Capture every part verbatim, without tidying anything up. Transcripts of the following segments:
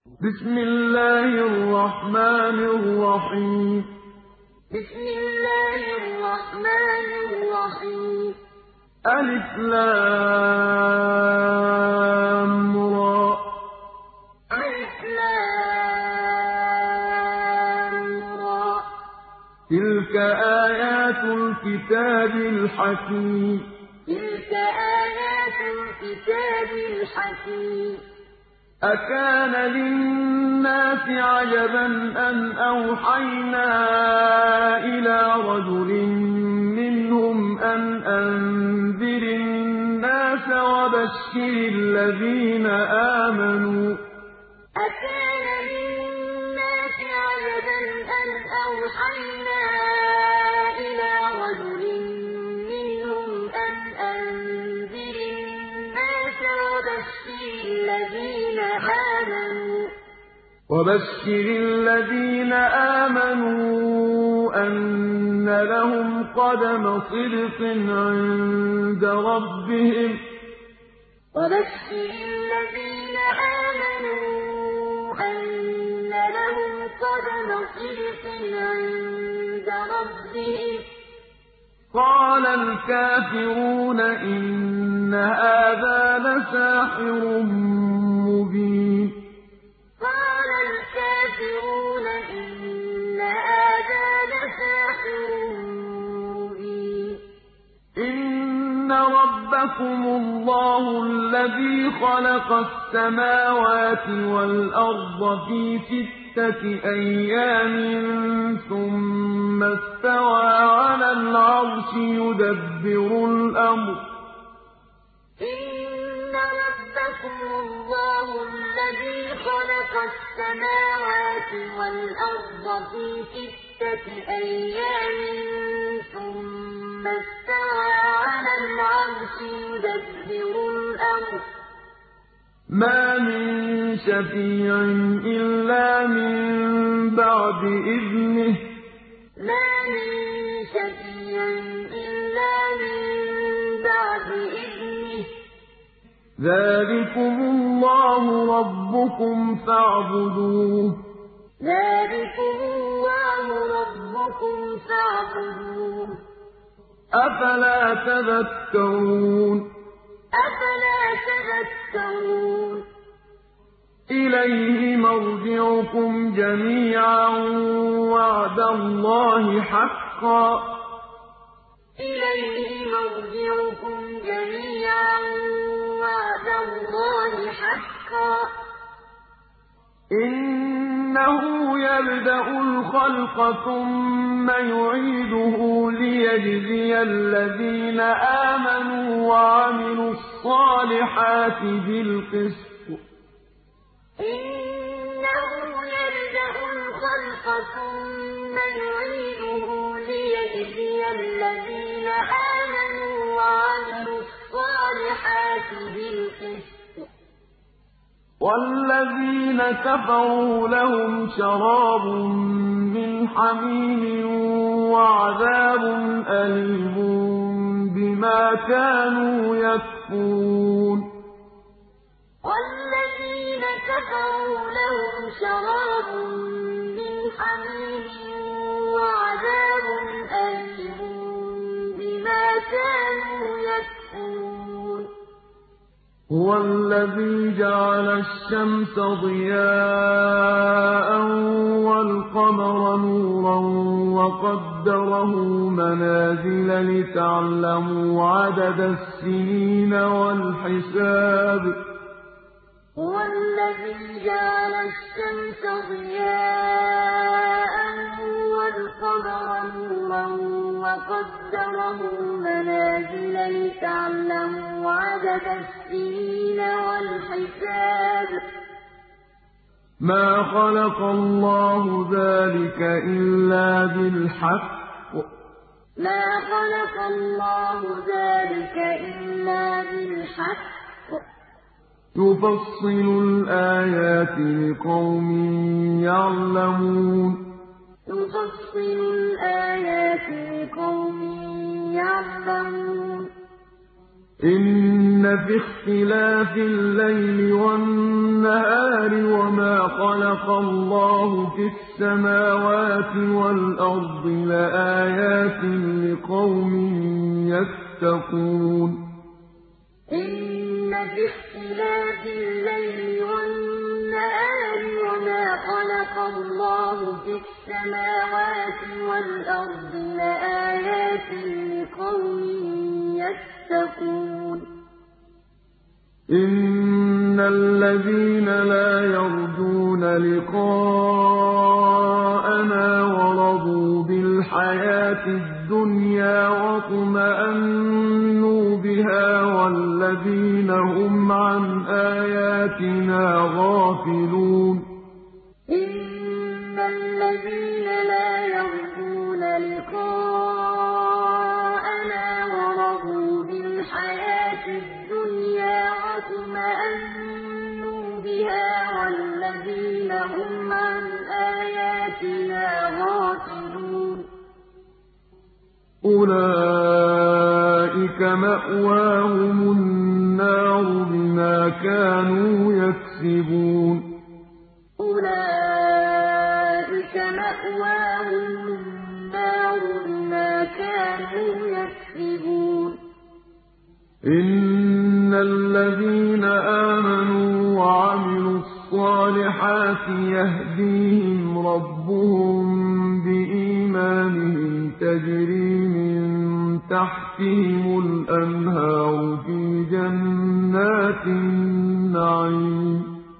بسم الله الرحمن الرحيم بسم الله الرحمن الرحيم ألف لام را ألف لام را تلك آيات الكتاب الحكيم تلك آيات الكتاب الحكيم أكان للناس عجبا أن أوحينا إلى رجل منهم أن أنذر الناس وبشر الذين آمنوا أكان للناس عجبا أن أوحينا إلى رجل منهم أن أنذر الناس وبشر الذين آمنوا وبشر الذين آمنوا أن لهم قدم صدق عند ربهم وبشر الذين آمنوا أن لهم قدم صدق عند ربهم قال الكافرون إن هذا لساحر مبين قال الكافرون إن هذا لساحر مبين إن ربكم الله الذي خلق السماوات والأرض في ستة أيام ثم استوى على العرش يدبر الأمر إن ربكم الله الذي خلق السماوات والأرض في ستة أيام ثم استوى على العرش يدبر الأمر ما من شفيع إلا من بعد إذنه ما من شفيع إلا من بعد إذنه ذلكم الله ربكم فاعبدوه ذلكم الله ربكم فاعبدوه أفلا تذكرون أفلا تذكرون إليه مرجعكم جميعا وعد الله حقا إليه مرجعكم جميعا وعد الله حقا إنه يبدأ الخلق ثم يعيده ليجزي الذين آمنوا وعملوا الصالحات بالقسط إنه يبدأ الخلق ثم يعيده ليجزي الذين آمنوا وعملوا الصالحات بالقسط والذين كفروا لهم شراب من حميم وعذاب أليم بما كانوا يكفرون والذين كفروا لهم شراب من حميم وعذاب أليم بما كانوا يكفرون هو الذي جعل الشمس ضياء والقمر نورا وقدره منازل لتعلموا عدد السنين والحساب هو الذي جعل الشمس ضياء والقمر نورا وقدره منازل لتعلموا عدد السنين والحساب ما خلق الله ذلك إلا بالحق ما خلق الله ذلك إلا بالحق يفصل الآيات لقوم يعلمون يفصل الآيات لقوم يعلمون إِنَّ فِي اخْتِلَافِ اللَّيْلِ وَالنَّهَارِ وَمَا خَلَقَ اللَّهُ فِي السَّمَاوَاتِ وَالْأَرْضِ لَآيَاتٍ لِّقَوْمٍ يَتَّقُونَ إِنَّ فِي اخْتِلَافِ اللَّيْلِ وَالنَّهَارِ وَمَا خَلَقَ اللَّهُ فِي السَّمَاوَاتِ وَالْأَرْضِ لَآيَاتٍ لِّقَوْمٍ يَتَّقُونَ إِنَّ الَّذِينَ لَا يَرْجُونَ لِقَاءَنَا وَرَضُوا بِالْحَيَاةِ الدُّنْيَا وَاطْمَأَنُّوا بِهَا وَالَّذِينَ هُمْ عَنْ آيَاتِنَا غَافِلُونَ إِنَّ الَّذِينَ لَا يَرْجُونَ لِقَاءَنَا وَرَضُوا بِالْحَيَاةِ الدُّنْيَا وَاطْمَأَنُّوا بِهَا وَالَّذِينَ هُمْ عَنْ آيَاتِنَا غَافِلُونَ أُولَٰئِكَ مَأْوَاهُمُ النَّارُ بِمَا كَانُوا يَكْسِبُونَ أُولَٰئِكَ مَأْوَاهُمُ النَّارُ بِمَا كَانُوا يَكْسِبُونَ إِنَّ الَّذِينَ آمَنُوا وَعَمِلُوا الصَّالِحَاتِ يَهْدِيهِمْ رَبُّهُم بِإِيمَانِهِمْ تَجْرِي مِن تَحْتِهِمُ الْأَنْهَارُ فِي جَنَّاتِ النَّعِيمِ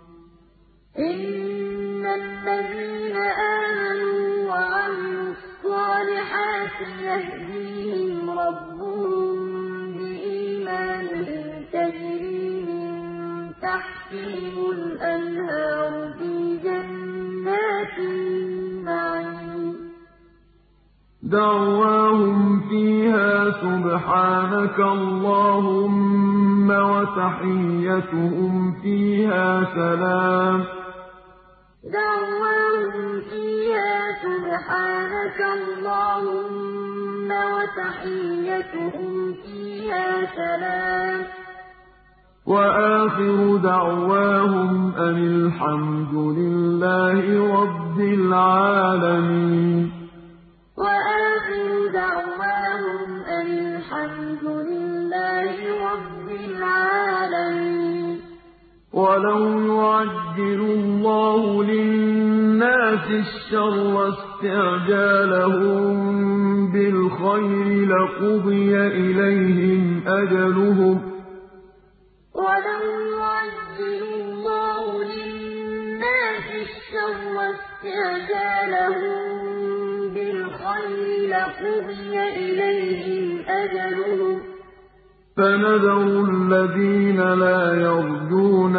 إِنَّ الَّذِينَ آمَنُوا وَعَمِلُوا الصَّالِحَاتِ يَهْدِيهِمْ رَبُّهُم بِإِيمَانِهِمْ تَجْرِي مِن تَحْتِهِمُ الْأَنْهَارُ فِي جَنَّاتِ النَّعِيمِ دَعْوَاهُمْ فِيهَا سُبْحَانَكَ اللَّهُمَّ وَتَحِيَّتُهُمْ فِيهَا سَلَامٌ دَعْوَاهُمْ فِيهَا سُبْحَانَكَ اللَّهُمَّ وَتَحِيَّتُهُمْ فِيهَا سَلَامٌ وَآخِرُ دَعْوَاهُمْ أَنِ الْحَمْدُ لِلَّهِ رَبِّ الْعَالَمِينَ وَآخِرُ دَعْوَاهُمْ أَنِ الْحَمْدُ لِلَّهِ رَبِّ الْعَالَمِينَ وَلَوْ يُعَجِّلُ اللَّهُ لِلنَّاسِ الشَّرَّ اسْتِعْجَالَهُم بِالْخَيْرِ لَقُضِيَ إِلَيْهِمْ أَجَلُهُمْ ۖ وَلَوْ يُعَجِّلُ اللَّهُ لِلنَّاسِ الشَّرَّ اسْتِعْجَالَهُم بِالْخَيْرِ لَقُضِيَ إِلَيْهِمْ أَجَلُهُمْ ۖ فَنَذَرُ الَّذِينَ لَا يَرْجُونَ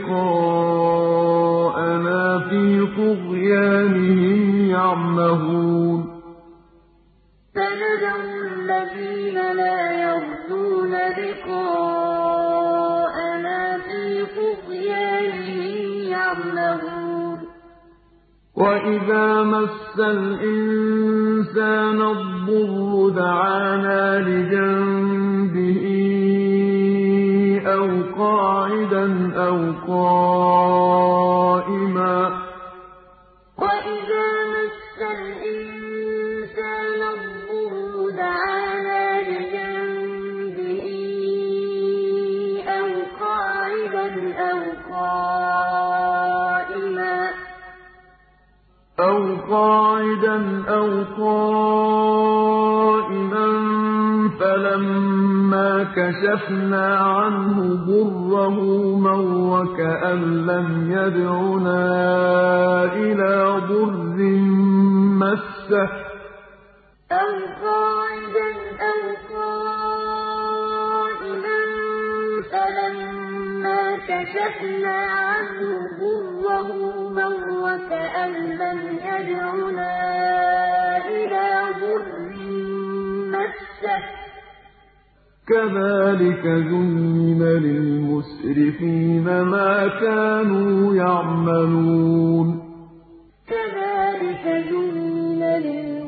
لِقَاءَنَا فِي طُغْيَانِهِمْ يَعْمَهُونَ فَنَذَرُ الَّذِينَ لَا يَرْجُونَ لِقَاءَنَا فِي طُغْيَانِهِمْ يَعْمَهُونَ وَإِذَا مَسَّ الْإِنسَانَ الضُّرُّ دَعَانَا لِجَنبِهِ أَوْ قَاعِدًا أَوْ قَائِمًا ۚ وَإِذَا مَسَّ الْإِنسَانَ الضُّرُّ دَعَانَا لِجَنبِهِ أَوْ قَاعِدًا أَوْ قَائِمًا أَوْ قَاعِدًا أَوْ قَائِمًا فَلَمَّا كَشَفْنَا عَنْهُ ضُرَّهُ مَرَّ كَأَن لَّمْ يَدْعُنَا إِلَىٰ ضُرٍّ مَّسَّهُ ۚ أَوْ قَاعِدًا أَوْ قَائِمًا فَلَمَّا كَشَفْنَا عَنْهُ ضُرَّهُ مَرَّ كَأَن لَّمْ يَدْعُنَا إِلَىٰ ضُرٍّ مَّسَّهُ ۚ كَذَٰلِكَ زُيِّنَ لِلْمُسْرِفِينَ مَا كَانُوا يَعْمَلُونَ كَذَٰلِكَ زُيِّنَ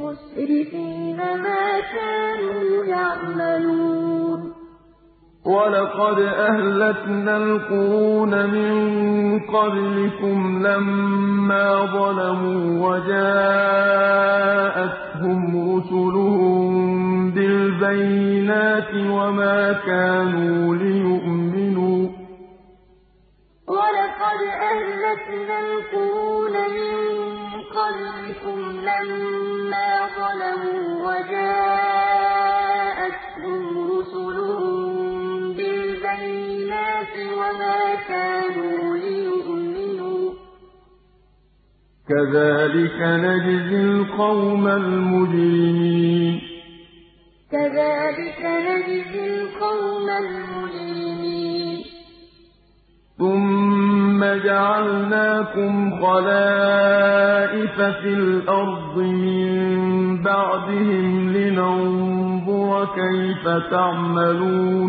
لِلْمُسْرِفِينَ مَا كَانُوا يَعْمَلُونَ وَلَقَدْ أَهْلَكْنَا الْقُرُونَ مِن قَبْلِكُمْ لَمَّا ظَلَمُوا وَجَاءَتْهُمْ رُسُلُهُم بِالْبَيِّنَاتِ وَمَا كَانُوا لِيُؤْمِنُوا ۚ وَلَقَدْ أَهْلَكْنَا الْقُرُونَ مِن قَبْلِكُمْ لَمَّا ظَلَمُوا وَجَاءَتْهُمْ رُسُلُهُم بِالْبَيِّنَاتِ وَمَا كَانُوا لِيُؤْمِنُوا ۚ كَذَٰلِكَ نَجْزِي الْقَوْمَ الْمُجْرِمِينَ كَذَٰلِكَ نَجْزِي الْقَوْمَ الْمُجْرِمِينَ ثُمَّ جَعَلْنَاكُمْ خَلَائِفَ فِي الْأَرْضِ مِن بَعْدِهِمْ لِنَنظُرَ كَيْفَ تَعْمَلُونَ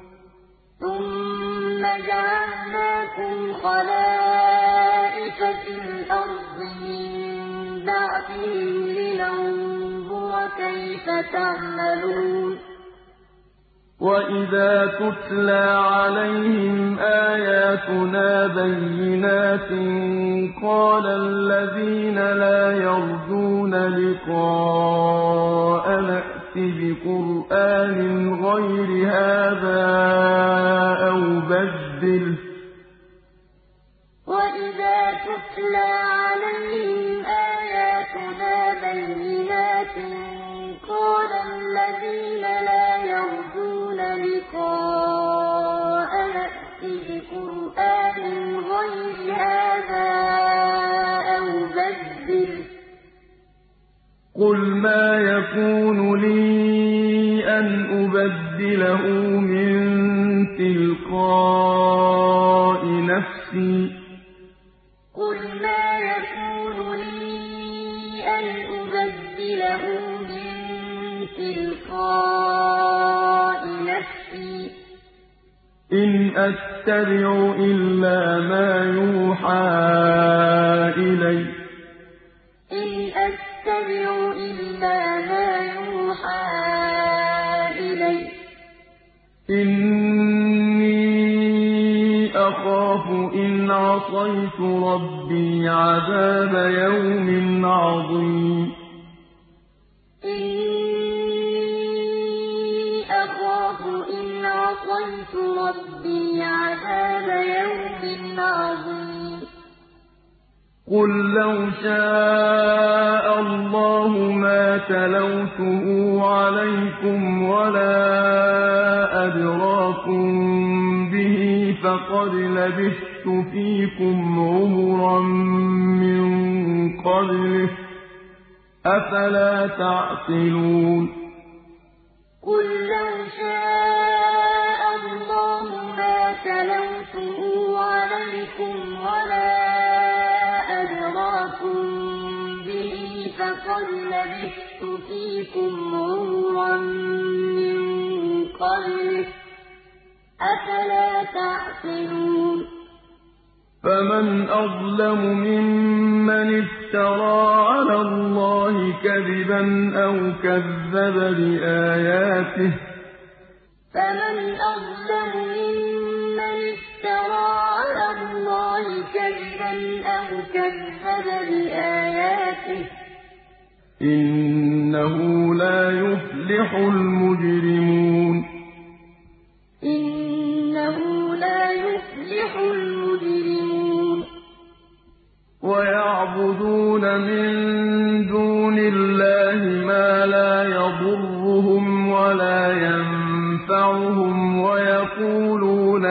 ثُمَّ جَعَلْنَاكُمْ خَلَائِفَ فِي الْأَرْضِ مِن بَعْدِهِمْ لِنَنظُرَ كَيْفَ تَعْمَلُونَ وَإِذَا تُتْلَىٰ عَلَيْهِمْ آيَاتُنَا بَيِّنَاتٍ قَالَ الَّذِينَ لَا يَرْجُونَ لِقَاءَنَا ائْتِ بِقُرْآنٍ غَيْرِ هَٰذَا أَوْ بَدِّلْهُ ۚ وَإِذَا تُتْلَىٰ عَلَيْهِمْ آيَاتُنَا بَيِّنَاتٍ قَالَ الَّذِينَ لَا يَرْجُونَ لِقَاءَنَا ائْتِ بِقُرْآنٍ غَيْرِ هَٰذَا أَوْ بَدِّلْهُ ۚ قُلْ مَا يَكُونُ لِي أَنْ أُبَدِّلَهُ مِن تِلْقَاءِ نَفْسِي ۖ قُلْ مَا يَكُونُ لِي أَنْ أُبَدِّلَهُ مِن تِلْقَاءِ نَفْسِي ۖ إِنْ أَتَّبِعُ إِلَّا مَا يُوحَىٰ إِلَيَّ ۖ إِنِّي أَخَافُ إِنْ عَصَيْتُ رَبِّي عَذَابَ يَوْمٍ عَظِيمٍ إِنِّي أَخَافُ إِنْ عَصَيْتُ رَبِّي عَذَابَ يَوْمٍ عَظِيمٍ قُل لَّوْ شَاءَ اللَّهُ مَا تَلَوْتُهُ عَلَيْكُمْ وَلَا أَدْرَاكُم بِهِ ۖ فَقَدْ لَبِثْتُ فِيكُمْ عُمُرًا مِّن قَبْلِهِ ۚ أَفَلَا تَعْقِلُونَ قُل لَّوْ شَاءَ اللَّهُ مَا تَلَوْتُهُ عَلَيْكُمْ وَلَا أَدْرَاكُم بِهِ ۖ فَقَدْ لَبِثْتُ فِيكُمْ عُمُرًا مِّن قَبْلِهِ ۚ أَفَلَا تَعْقِلُونَ فَمَنْ أَظْلَمُ مِمَّنِ افْتَرَىٰ عَلَى اللَّهِ كَذِبًا أَوْ كَذَّبَ بِآيَاتِهِ ۚ فَمَنْ أَظْلَمُ مِمَّنِ افْتَرَىٰ عَلَى اللَّهِ كَذِبًا أَوْ كَذَّبَ بِآيَاتِهِ ۚ إِنَّهُ لَا يُفْلِحُ الْمُجْرِمُونَ إِنَّهُ لَا يُفْلِحُ الْمُجْرِمُونَ وَيَعْبُدُونَ مِن دُونِ اللَّهِ مَا لَا يَضُرُّهُمْ وَلَا يَنفَعُهُمْ وَيَقُولُونَ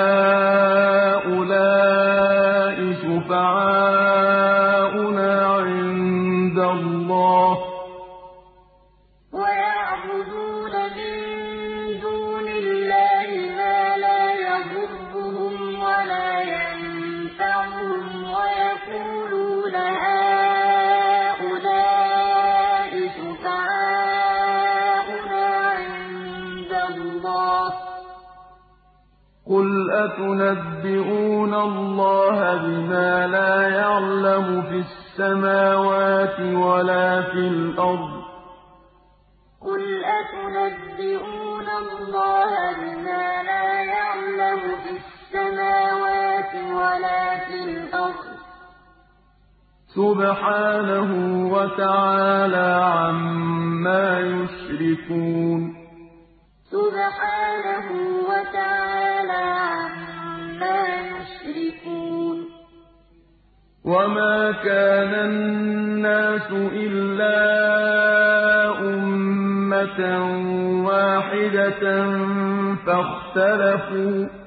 هَٰؤُلَاءِ شُفَعَاؤُنَا عِندَ اللَّهِ ۚ وَيَعْبُدُونَ مِن دُونِ اللَّهِ مَا لَا يَضُرُّهُمْ وَلَا يَنفَعُهُمْ وَيَقُولُونَ هَٰؤُلَاءِ شُفَعَاؤُنَا عِندَ اللَّهِ ۚ قُلْ أَتُنَبِّئُونَ اللَّهَ بِمَا لَا يَعْلَمُ فِي السَّمَاوَاتِ وَلَا فِي الْأَرْضِ ۚ قُلْ أَتُنَبِّئُونَ اللَّهَ بِمَا لَا يَعْلَمُ فِي السَّمَاوَاتِ وَلَا فِي الْأَرْضِ ۚ سُبْحَانَهُ وَتَعَالَىٰ عَمَّا يُشْرِكُونَ سُبْحَانَهُ وَتَعَالَىٰ عَمَّا يُشْرِكُونَ وَمَا كَانَ النَّاسُ إِلَّا أُمَّةً وَاحِدَةً فَاخْتَلَفُوا ۚ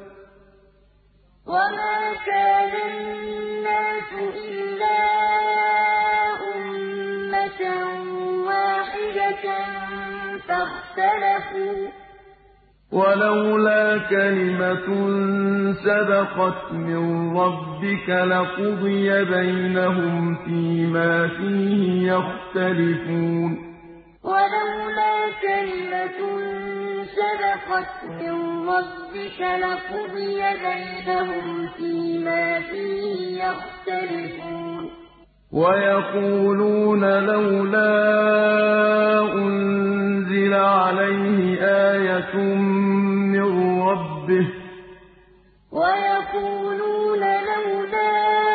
وَمَا كَانَ النَّاسُ إِلَّا أُمَّةً وَاحِدَةً فَاخْتَلَفُوا ۚ وَلَوْلَا كَلِمَةٌ سَبَقَتْ مِن رَّبِّكَ لَقُضِيَ بَيْنَهُمْ فِيمَا فِيهِ يَخْتَلِفُونَ وَلَوْلَا كَلِمَةٌ سَبَقَتْ مِن رَّبِّكَ لَقُضِيَ بَيْنَهُمْ فِيمَا فِيهِ يَخْتَلِفُونَ وَيَقُولُونَ لَوْلَا أُنزِلَ عَلَيْهِ آيَةٌ مِّن رَّبِّهِ ۖ وَيَقُولُونَ لَوْلَا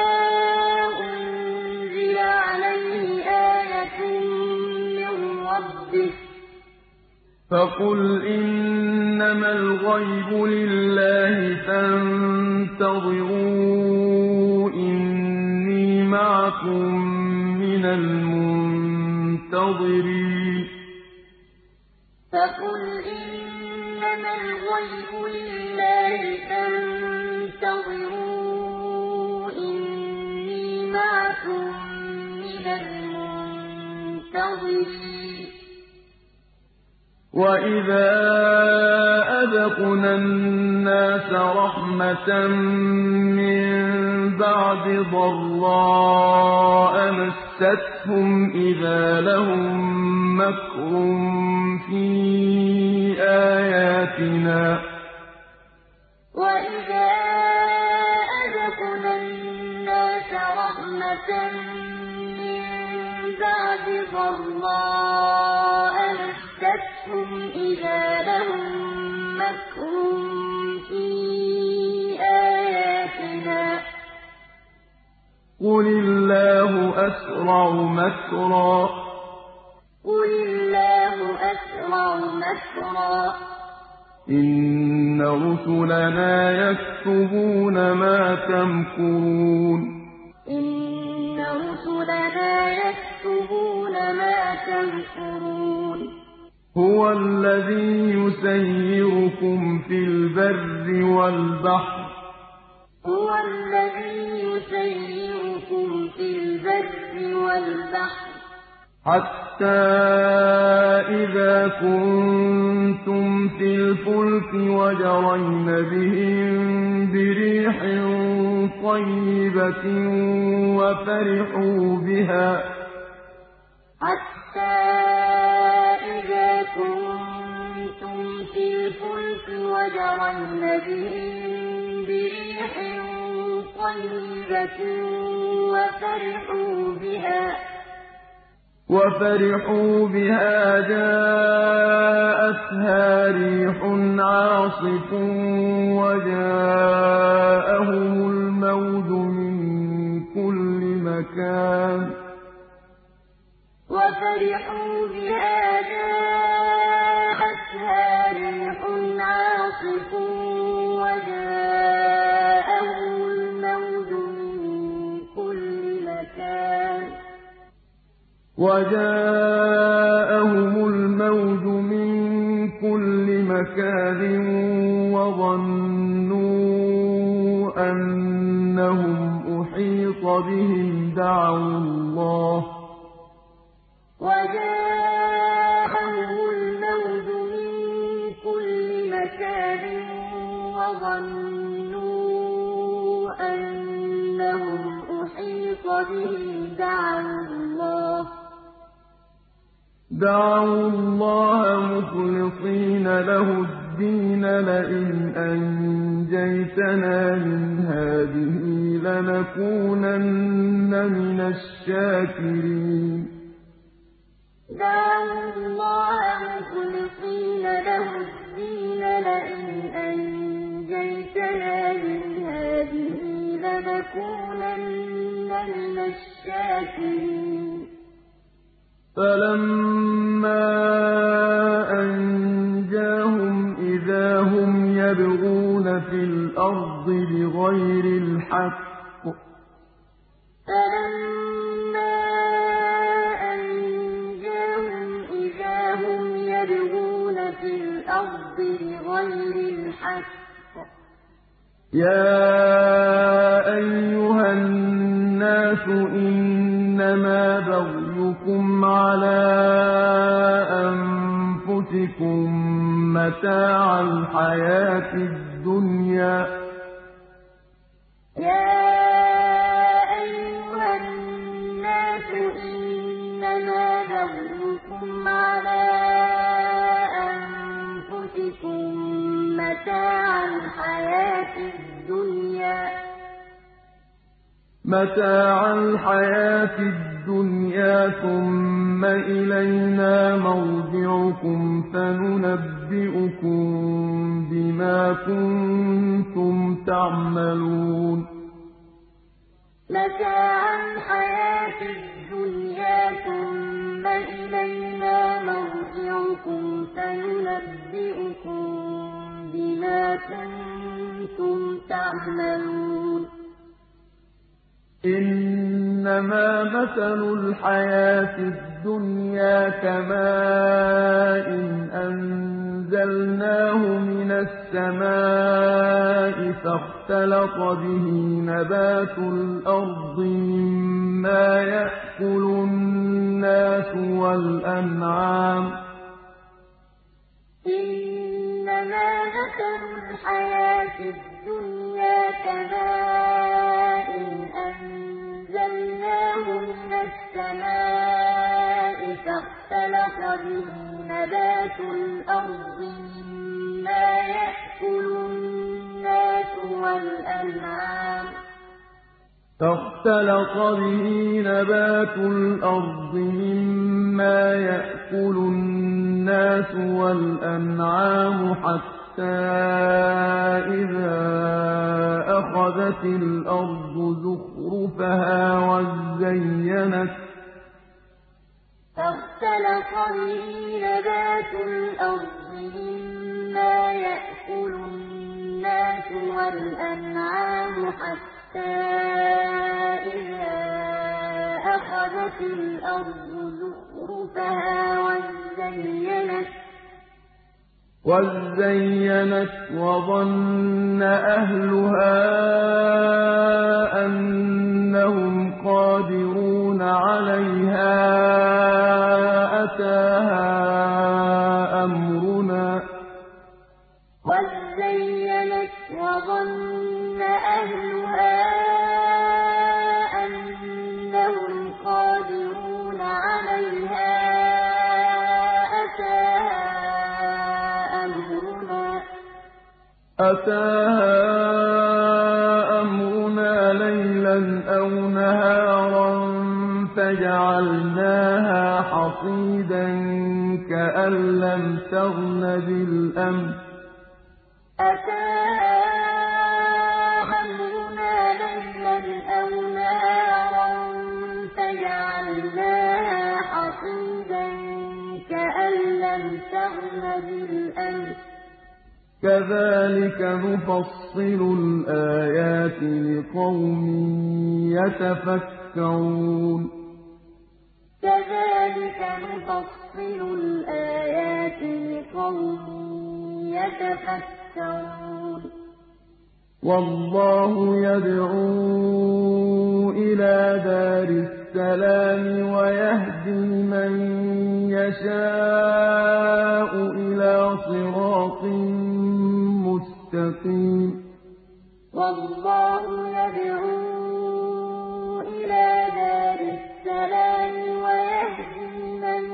أُنزِلَ عَلَيْهِ آيَةٌ مِّن رَّبِّهِ ۖ فَقُلْ إِنَّمَا الْغَيْبُ لِلَّهِ فَانتَظِرُوا إِنِّي مَعَكُم مِّنَ الْمُنتَظِرِينَ فَقُلْ إِنَّمَا الْغَيْبُ لِلَّهِ فَانتَظِرُوا إِنِّي مَعَكُم مِّنَ الْمُنتَظِرِينَ وَإِذَا أَذَقْنَا النَّاسَ رَحْمَةً مِّن بَعْدِ ضَرَّاءَ مَسَّتْهُمْ إِذَا لَهُم مَّكْرٌ فِي آيَاتِنَا ۚ وَإِذَا أَذَقْنَا النَّاسَ رَحْمَةً مِّن بَعْدِ ضَرَّاءَ مَسَّتْهُمْ إِذَا لَهُم مَّكْرٌ فِي آيَاتِنَا ۚ قُلِ اللَّهُ أَسْرَعُ مَكْرًا ۚ قُلِ اللَّهُ أَسْرَعُ مَكْرًا ۚ إِنَّ رُسُلَنَا يَكْتُبُونَ مَا تَمْكُرُونَ إِنَّ رُسُلَنَا يَكْتُبُونَ مَا تَمْكُرُونَ هُوَ الَّذِي يُسَيِّرُكُمْ فِي الْبَرِّ وَالْبَحْرِ ۖ هُوَ الَّذِي يُسَيِّرُكُمْ فِي الْبَرِّ وَالْبَحْرِ ۖ حَتَّىٰ إِذَا كُنتُمْ فِي الْفُلْكِ وَجَرَيْنَ بِهِم بِرِيحٍ طَيِّبَةٍ وَفَرِحُوا بِهَا حَتَّىٰ إِذَا كُنتُمْ فِي الْفُلْكِ وَجَرَيْنَ بِهِم بِرِيحٍ طَيِّبَةٍ وَفَرِحُوا بِهَا وَفَرِحُوا بِهَا جَاءَتْهَا رِيحٌ عَاصِفٌ وَجَاءَهُمُ الْمَوْجُ مِن كُلِّ مَكَانٍ وَفَرِحُوا بِهَا جَاءَتْهَا رِيحٌ عَاصِفٌ وَجَاءَهُمُ الْمَوْجُ مِن كُلِّ مَكَانٍ وَجَاءَهُمُ الْمَوْجُ مِن كُلِّ مَكَانٍ وَظَنُّوا أَنَّهُمْ أُحِيطَ بِهِمْ دَعَوُا اللَّهَ وَجَاءَهُمُ الْمَوْجُ مِن كُلِّ مَكَانٍ وَظَنُّوا أَنَّهُمْ أُحِيطَ بِهِمْ دَعَوُا اللَّهَ دعوا الله مخلصين له الدين لئن أنجيتنا من هذه لنكونن من الشاكرين دعوا الله مخلصين له الدين لئن أنجيتنا من هذه لنكونن من الشاكرين فلما أنجاهم إذا هم يبغون في الأرض بغير الحق فلما أنجاهم إذا هم يبغون في الأرض بغير الحق يا أيها الناس إنما بغيكم على أنفسكم متاع الحياة الدنيا يا أيها الناس إنما بغيكم على أنفسكم متاع الحياة الدنيا متاع الحياة الدنيا ثم إلينا مرجعكم فننبئكم بما كنتم تعملون متاع الحياة الدنيا ثم إلينا مرجعكم فننبئكم بما كنتم تعملون إنما مثل الحياة الدنيا كماء أنزلناه من السماء فاختلط به نبات الأرض مما يأكل الناس والأنعام إنما مثل الحياة الدنيا كماء أنزلناه من السماء فاختلط به نبات الأرض مما يأكل الناس والأنعام فاختلط به نبات الأرض مما يأكل الناس والأنعام حتى إذا أخذت الأرض زخرفها وزينت فاختلط به نبات الأرض مما يأكل الناس والأنعام حتى إذا أخذت الأرض زخرفها وزينت وزينت وظن أهلها أنهم قادرون عليها أتاها أمرنا وزينت وظن أهلها أنهم قادرون عليها أتاها أتاها أمرنا ليلا أو نهارا فجعلناها حصيدا كأن لم تغن بالأمس أتاها أمرنا ليلا أو نهارا فجعلناها حصيدا كأن لم تغن بالأمس كذلك نفصل الآيات لقوم يتفكرون كذلك نفصل الآيات لقوم يتفكرون والله يدعو إلى دار السلام ويهدي من يشاء إلى صراط مستقيم والله يدعو إلى دار السلام ويهدي من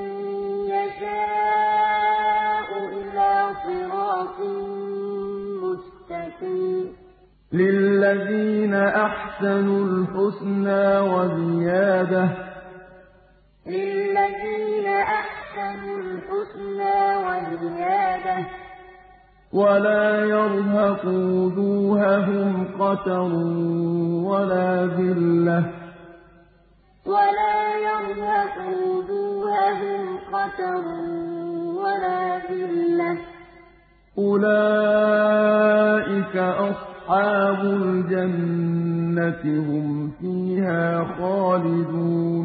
يشاء إلى صراط مستقيم للذين أحسنوا الحسنى وزيادة للذين أحسنوا أَحْسَنُوا الْحُسْنَىٰ وَزِيَادَةٌ ۖ وَلَا يَرْهَقُ وُجُوهَهُمْ قَتَرٌ وَلَا ذِلَّةٌ ۚ وَلَا يَرْهَقُ وُجُوهَهُمْ قَتَرٌ وَلَا ذِلَّةٌ ۚ أُولَٰئِكَ أَصْحَابُ الْجَنَّةِ ۖ هُمْ فِيهَا خَالِدُونَ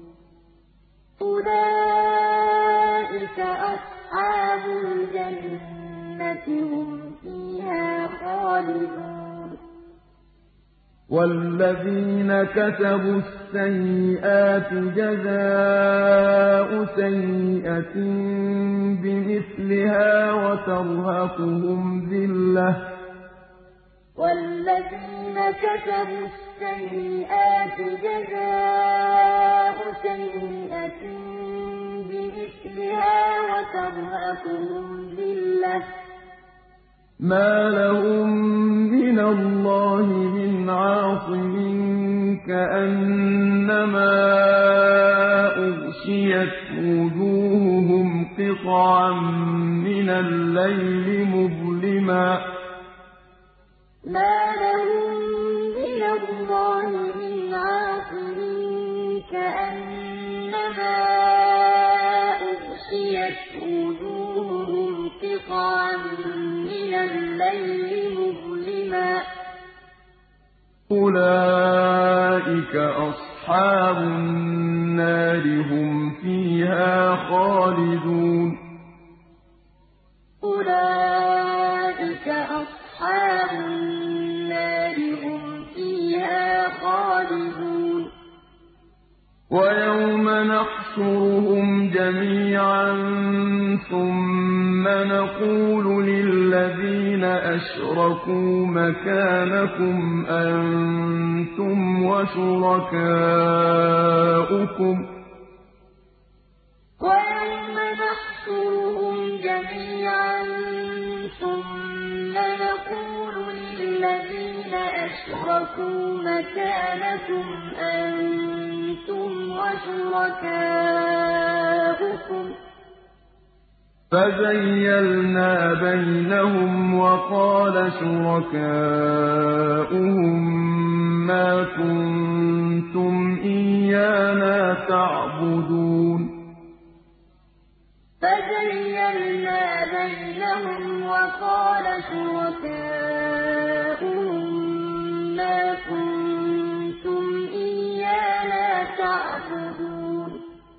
أُولَٰئِكَ أَصْحَابُ الْجَنَّةِ ۖ هُمْ فِيهَا خَالِدُونَ وَالَّذِينَ كَسَبُوا السَّيِّئَاتِ جَزَاءُ سَيِّئَةٍ بِمِثْلِهَا وَتَرْهَقُهُمْ ذِلَّةٌ ۖ وَالَّذِينَ كَسَبُوا السَّيِّئَاتِ جَزَاءُ سَيِّئَةٍ بِمِثْلِهَا وَتَرْهَقُهُمْ ذِلَّةٌ ۖ مَّا لَهُم مِّنَ اللَّهِ مِنْ عَاصِمٍ كَأَنَّمَا أُغْشِيَتْ وُجُوهُهُمْ قِطَعًا مِّنَ اللَّيْلِ مُظْلِمًا ۚ مَّا لَهُم مِّنَ اللَّهِ مِنْ عَاصِمٍ كَأَنَّمَا أُغْشِيَتْ وُجُوهُهُمْ قِطَعًا مِّنَ اللَّيْلِ مُظْلِمًا ۚ أُولَٰئِكَ أَصْحَابُ النَّارِ ۖ هُمْ فِيهَا خَالِدُونَ أُولَٰئِكَ أَصْحَابُ النَّارِ ۖ هُمْ فِيهَا خَالِدُونَ وَيَوْمَ نَحْشُرُهُمْ جَمِيعًا ثُمَّ نَقُولُ لِلَّذِينَ أَشْرَكُوا مَكَانَكُمْ أَنتُمْ وَشُرَكَاؤُكُمْ ۚ وَيَوْمَ نَحْشُرُهُمْ جَمِيعًا ثُمَّ نَقُولُ لِلَّذِينَ أَشْرَكُوا مَكَانَكُمْ أَنتُمْ وَشُرَكَاؤُكُمْ ۚ فَزَيَّلْنَا بَيْنَهُمْ وَقَالَ شُرَكَاؤُهُم مَّا كُنتُمْ إِيَّانَا تَعْبُدُونَ فَزَيَّلْنَا بَيْنَهُمْ وَقَالَ شُرَكَاؤُهُم مَّا كُنتُمْ إِيَّانَا تَعْبُدُونَ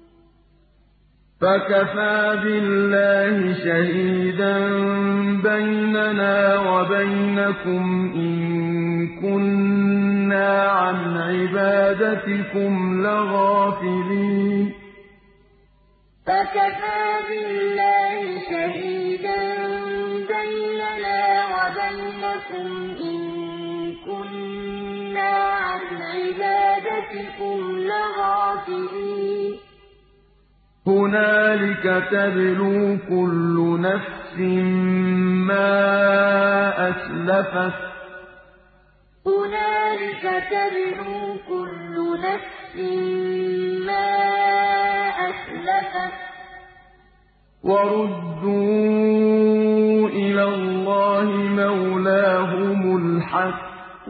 فَكَفَىٰ بِاللَّهِ شَهِيدًا بَيْنَنَا وَبَيْنَكُمْ إِن كُنَّا عَنْ عِبَادَتِكُمْ لَغَافِلِينَ فَكَفَىٰ بِاللَّهِ شَهِيدًا بَيْنَنَا وَبَيْنَكُمْ إِن كُنَّا عَنْ عِبَادَتِكُمْ لَغَافِلِينَ هُنَالِكَ تَبْلُو كُلُّ نَفْسٍ مَّا أَسْلَفَتْ ۚ هُنَالِكَ تَبْلُو كُلُّ نَفْسٍ مَّا أَسْلَفَتْ ۚ وَرُدُّوا إِلَى اللَّهِ مَوْلَاهُمُ الْحَقِّ ۖ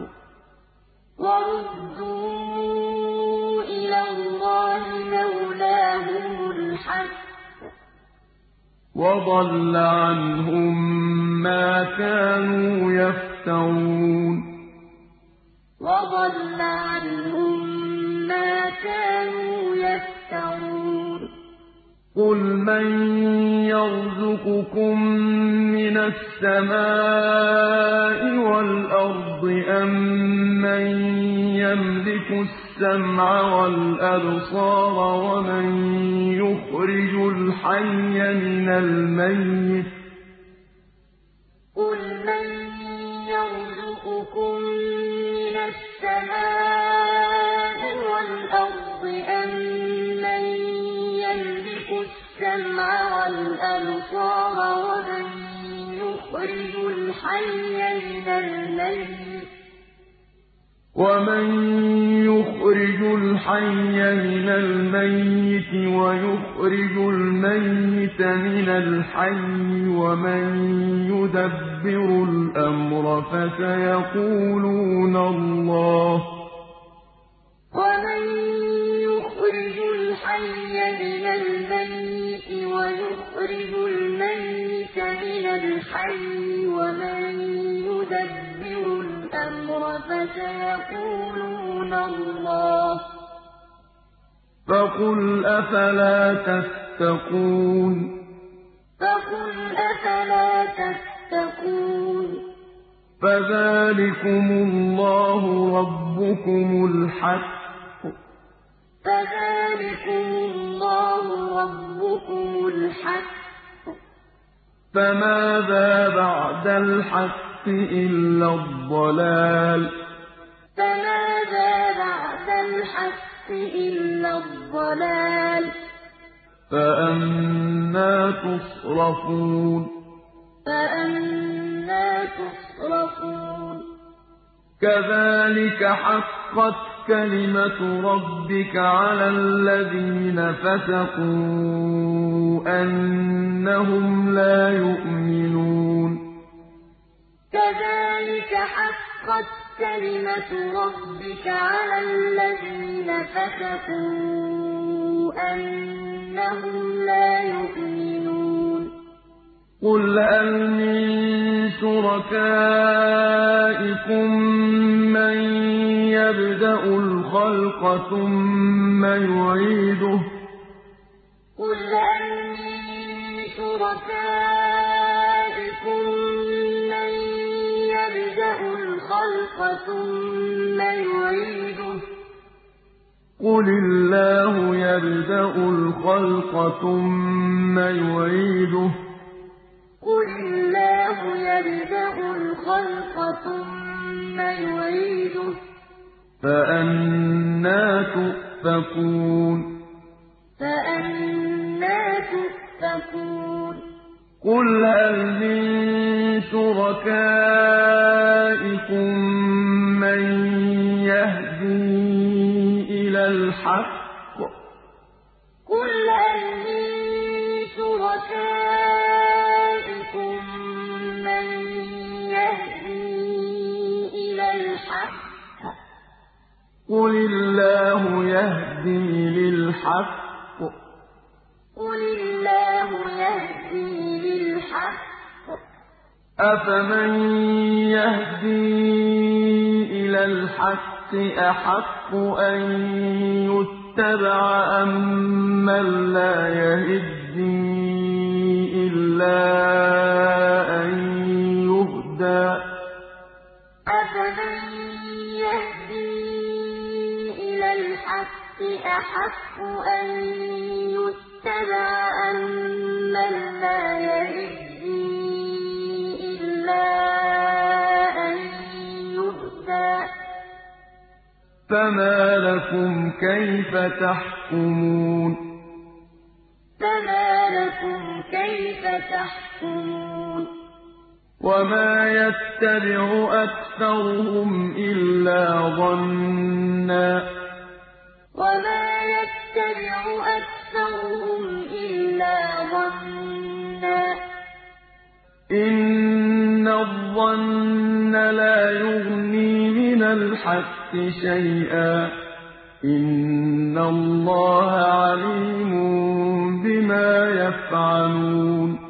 وَرُدُّوا إِلَى اللَّهِ مَوْلَاهُمُ الْحَقِّ ۖ وَضَلَّ عَنْهُم مَّا كَانُوا يَفْتَرُونَ وَضَلَّ عَنْهُم مَّا كَانُوا يَفْتَرُونَ قُلْ مَن يَرْزُقُكُم مِّنَ السَّمَاءِ وَالْأَرْضِ أَمَّن يَمْلِكُ السَّمْعَ وَالْأَبْصَارَ وَمَن يُخْرِجُ الْحَيَّ مِنَ الْمَيِّتِ ۚ قُلْ مَن يَرْزُقُكُم مِّنَ السَّمَاءِ وَالْأَرْضِ أَمَّن يَمْلِكُ السَّمْعَ وَالْأَبْصَارَ وَمَن يُخْرِجُ الْحَيَّ مِنَ الْمَيِّتِ ۚ وَمَن يُخْرِجُ الْحَيَّ مِنَ الْمَيِّتِ وَيُخْرِجُ الْمَيِّتَ مِنَ الْحَيِّ وَمَن يُدَبِّرُ الْأَمْرَ فَسَيَقُولُونَ اللَّهُ ۚ وَمَن يُخْرِجُ الْحَيَّ مِنَ الْمَيِّتِ وَيُخْرِجُ الْمَيِّتَ مِنَ الْحَيِّ وَمَن يُدَبِّرُ الْأَمْرَ فَسَيَقُولُونَ اللَّهُ ۚ فَقُلْ أَفَلَا تَتَّقُونَ فَقُلْ أَفَلَا تَتَّقُونَ فَذَٰلِكُمُ اللَّهُ رَبُّكُمُ الْحَقُّ ۖ فَذَٰلِكُمُ اللَّهُ رَبُّكُمُ الْحَقُّ ۖ فَمَاذَا بَعْدَ الْحَقِّ إِلَّا الضَّلَالُ ۖ فَمَاذَا بَعْدَ الْحَقِّ إِلَّا الضَّلَالُ ۖ فَأَنَّىٰ تُصْرَفُونَ فَأَنَّىٰ تُصْرَفُونَ كَذَٰلِكَ حَقَّتْ كَلِمَتُ رَبِّكَ عَلَى الَّذِينَ فَسَقُوا أَنَّهُمْ لَا يُؤْمِنُونَ كَذَٰلِكَ حَقَّتْ كَلِمَتُ رَبِّكَ عَلَى الَّذِينَ فَسَقُوا أَنَّهُمْ لَا يُؤْمِنُونَ قُلْ هَلْ مِن شُرَكَائِكُم مَّن يَبْدَأُ الْخَلْقَ ثُمَّ يُعِيدُهُ ۚ قُلْ هَلْ مِن شُرَكَائِكُم مَّن يَبْدَأُ الْخَلْقَ ثُمَّ يُعِيدُهُ ۚ قُلِ اللَّهُ يَبْدَأُ الْخَلْقَ ثُمَّ يُعِيدُهُ ۖ قُلِ اللَّهُ يَبْدَأُ الْخَلْقَ ثُمَّ يُعِيدُهُ ۖ فَأَنَّىٰ تُؤْفَكُونَ فَأَنَّىٰ تُؤْفَكُونَ قُلْ هَلْ مِن شُرَكَائِكُم مَّن يَهْدِي إِلَى الْحَقِّ ۚ قُلْ هَلْ مِن شُرَكَائِكُم مَّن يَهْدِي إِلَى الْحَقِّ ۚ قُلِ اللَّهُ يَهْدِي لِلْحَقِّ ۗ قُلِ اللَّهُ يَهْدِي لِلْحَقِّ ۗ أَفَمَن يَهْدِي إِلَى الْحَقِّ أَحَقُّ أَن يُتَّبَعَ أَمَّن لَّا يَهِدِّي إِلَّا أَن يُهْدَىٰ ۖ أَفَمَن يَهْدِي إِلَى الْحَقِّ أَحَقُّ أَن يُتَّبَعَ أَمَّن لَّا يَهِدِّي إِلَّا أَن يُهْدَىٰ ۖ فَمَا لَكُمْ كَيْفَ تَحْكُمُونَ فَمَا لَكُمْ كَيْفَ تَحْكُمُونَ وَمَا يَتَّبِعُ أَكْثَرُهُمْ إِلَّا ظَنًّا ۚ وَمَا يَتَّبِعُ أَكْثَرُهُمْ إِلَّا ظَنًّا ۚ إِنَّ الظَّنَّ لَا يُغْنِي مِنَ الْحَقِّ شَيْئًا ۚ إِنَّ اللَّهَ عَلِيمٌ بِمَا يَفْعَلُونَ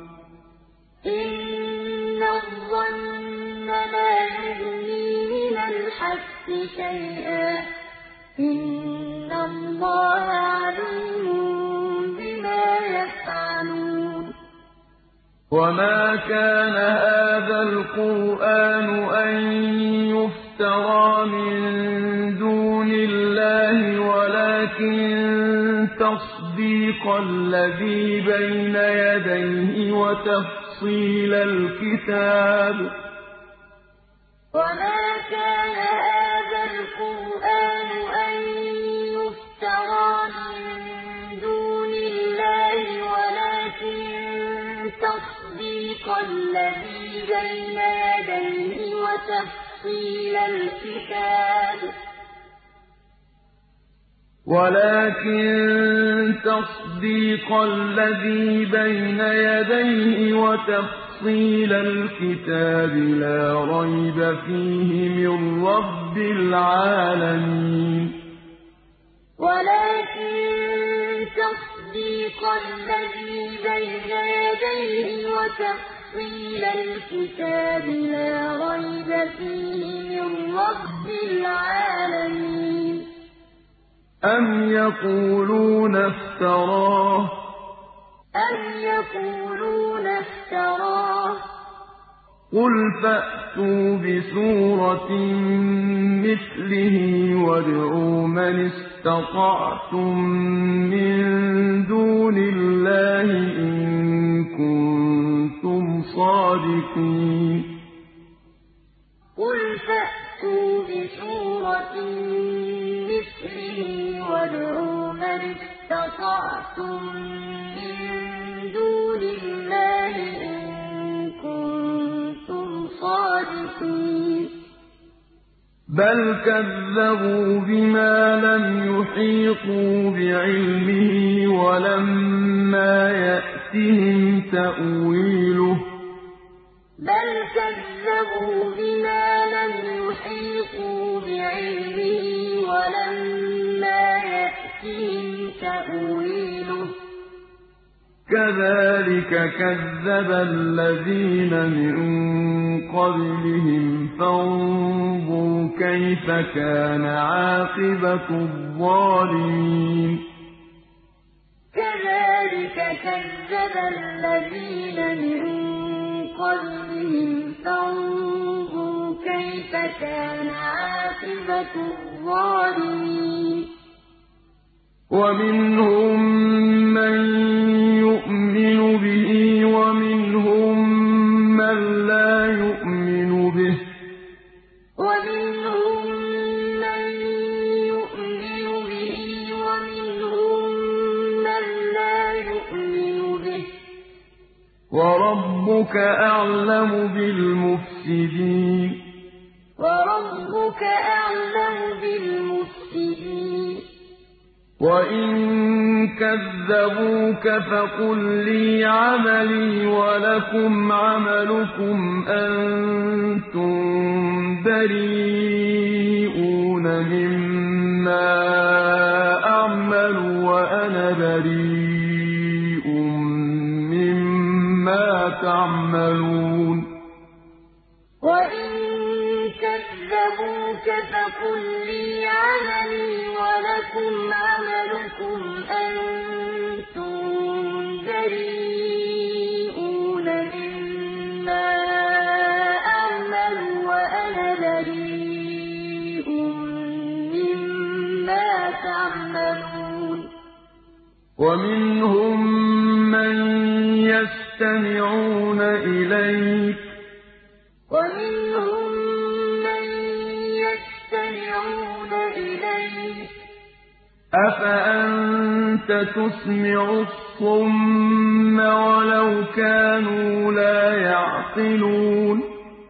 إِنَّ الظَّنَّ لَا يُغْنِي مِنَ الْحَقِّ شَيْئًا ۚ إِنَّ اللَّهَ عَلِيمٌ بِمَا يَفْعَلُونَ وَمَا كَانَ هَٰذَا الْقُرْآنُ أَن يُفْتَرَىٰ مِن دُونِ اللَّهِ وَلَٰكِن تَصْدِيقَ الَّذِي بَيْنَ يَدَيْهِ وَتَفْصِيلَ الْكِتَابِ ۗ وَمَا كَانَ هَٰذَا الْقُرْآنُ أَن يُفْتَرَىٰ مِن دُونِ اللَّهِ وَلَٰكِن تَصْدِيقَ الَّذِي بَيْنَ يَدَيْهِ وَتَفْصِيلَ تَفْصِيلَ الْكِتَابِ وَلَٰكِن تَصْدِيقَ الَّذِي بَيْنَ يَدَيْهِ وَتَفْصِيلَ الْكِتَابِ لَا رَيْبَ فِيهِ مِن رَّبِّ الْعَالَمِينَ وَلَٰكِن تَصْدِيقَ الَّذِي بَيْنَ يَدَيْهِ وَتَفْصِيلَ الْكِتَابِ لَا رَيْبَ فِيهِ مِن رَّبِّ الْعَالَمِينَ أَمْ يَقُولُونَ افْتَرَاهُ ۖ قُلْ فَأْتُوا بِسُورَةٍ مِّثْلِهِ وَادْعُوا مَنِ اسْتَطَعْتُم مِّن دُونِ اللَّهِ إِن كُنتُمْ صَادِقِينَ قُلْ فَأْتُوا بِسُورَةٍ مِّثْلِهِ وَادْعُوا مَنِ اسْتَطَعْتُم مِّن دُونِ اللَّهِ إِن كُنتُمْ صَادِقِينَ بَلْ كَذَّبُوا بِمَا لَمْ يُحِيطُوا بِعِلْمِهِ وَلَمَّا يَأْتِهِمْ تَأْوِيلُهُ ۚ بَلْ كَذَّبُوا بِمَا لَمْ يُحِيطُوا بِعِلْمِهِ وَلَمَّا يَأْتِهِمْ تَأْوِيلُهُ ۚ كَذَٰلِكَ كَذَّبَ الَّذِينَ مِن قَبْلِهِمْ فَانظُرْ كَيْفَ كَانَ عَاقِبَةُ الظَّالِمِينَ كَذَٰلِكَ كَذَّبَ الَّذِينَ مِن قَبْلِهِمْ فَانظُرْ كَيْفَ كَانَ عَاقِبَةُ الظَّالِمِينَ وَمِنْهُم مَّن يُؤْمِنُ بِهِ وَمِنْهُم مَّن لَّا يُؤْمِنُ بِهِ ۚ وَمِنْهُم مَّن يُؤْمِنُ بِهِ وَمِنْهُم مَّن لَّا يُؤْمِنُ بِهِ ۚ وَرَبُّكَ أَعْلَمُ بِالْمُفْسِدِينَ وَرَبُّكَ أَعْلَمُ بِالْمُفْسِدِينَ وَإِن كَذَّبُوكَ فَقُل لِّي عَمَلِي وَلَكُمْ عَمَلُكُمْ أَنتُم بَرِيئُونَ مِمَّا أَعْمَلُ وَأَنَا بَرِيءٌ مِّمَّا تَعْمَلُونَ وَإِن كَذَّبُوكَ فَقُل لِّي عَمَلِي وَلَكُمْ عَمَلُكُمْ أَنتُم بَرِيئُونَ مِمَّا أَعْمَلُ وَأَنَا بَرِيءٌ مِّمَّا تَعْمَلُونَ وَمِنْهُم مَّن يَسْتَمِعُونَ إِلَيْكَ ۖ وَمِنْهُم مَّن يَسْتَمِعُونَ إِلَيْكَ ۖ أَفَأَنتَ تُسْمِعُ الصُّمَّ وَلَوْ كَانُوا لَا يَعْقِلُونَ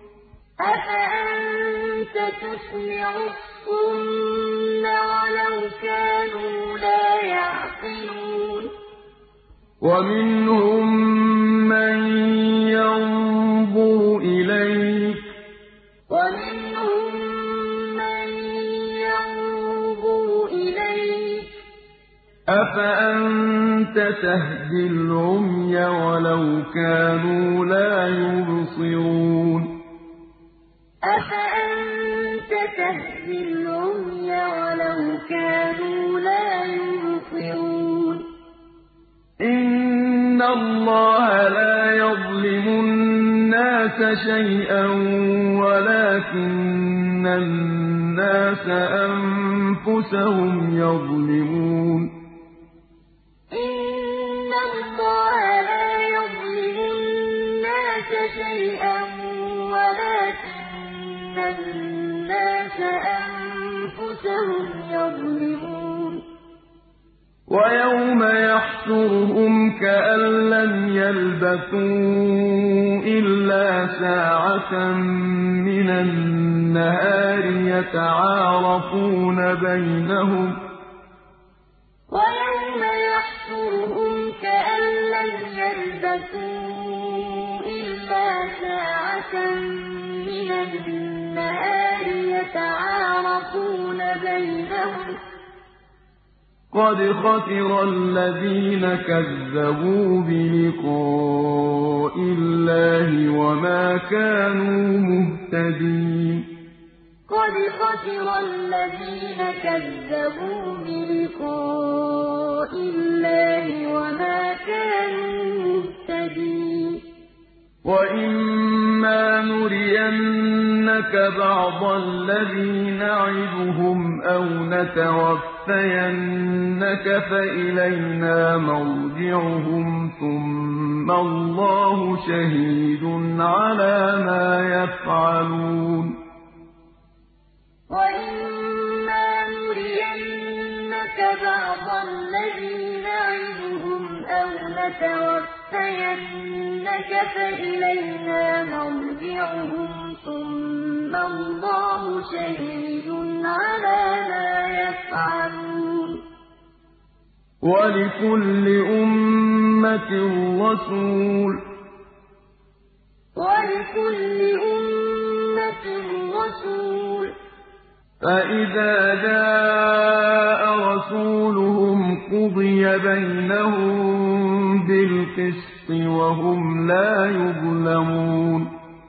أَفَأَنتَ تُسْمِعُ الصُّمَّ وَلَوْ كَانُوا لَا يَعْقِلُونَ وَمِنْهُم مَّن يَنظُرُ إِلَيْكَ ۚ وَمِنْهُم مَّن يَنظُرُ إِلَيْكَ ۚ أَفَأَنتَ تَهْدِي الْعُمْيَ وَلَوْ كَانُوا لَا يُبْصِرُونَ أَفَأَنتَ تَهْدِي الْعُمْيَ وَلَوْ كَانُوا لَا يُبْصِرُونَ إِنَّ اللَّهَ لَا يَظْلِمُ النَّاسَ شَيْئًا وَلَٰكِنَّ النَّاسَ أَنفُسَهُمْ يَظْلِمُونَ إِنَّ اللَّهَ لَا يَظْلِمُ النَّاسَ شَيْئًا وَلَٰكِنَّ النَّاسَ أَنفُسَهُمْ يَظْلِمُونَ وَيَوْمَ يَحْشُرُهُمْ كَأَن لَّمْ يَلْبَثُوا إِلَّا سَاعَةً مِّنَ النَّهَارِ يَتَعَارَفُونَ بَيْنَهُمْ ۚ وَيَوْمَ يَحْشُرُهُمْ كَأَن لَّمْ يَلْبَثُوا إِلَّا سَاعَةً مِّنَ النَّهَارِ يَتَعَارَفُونَ بَيْنَهُمْ ۚ قَدْ خَسِرَ الَّذِينَ كَذَّبُوا بِلِقَاءِ اللَّهِ وَمَا كَانُوا مُهْتَدِينَ قَدْ خَسِرَ الَّذِينَ كَذَّبُوا بِلِقَاءِ اللَّهِ وَمَا كَانُوا مُهْتَدِينَ وَإِمَّا نُرِيَنَّكَ بَعْضَ الَّذِي نَعِدُهُمْ أَوْ نَتَوَفَّيَنَّكَ فَإِلَيْنَا مَرْجِعُهُمْ ثُمَّ اللَّهُ شَهِيدٌ عَلَىٰ مَا يَفْعَلُونَ وَإِمَّا نُرِيَنَّكَ بَعْضَ الَّذِي نَعِدُهُمْ أَوْ نَتَوَفَّيَنَّكَ فَإِلَيْنَا مَرْجِعُهُمْ ثُمَّ اللَّهُ شَهِيدٌ عَلَىٰ مَا يَفْعَلُونَ وَلِكُلِّ أُمَّةٍ رَّسُولٌ ۖ فَإِذَا جَاءَ رَسُولُهُمْ قُضِيَ بَيْنَهُم بِالْقِسْطِ وَهُمْ لَا يُظْلَمُونَ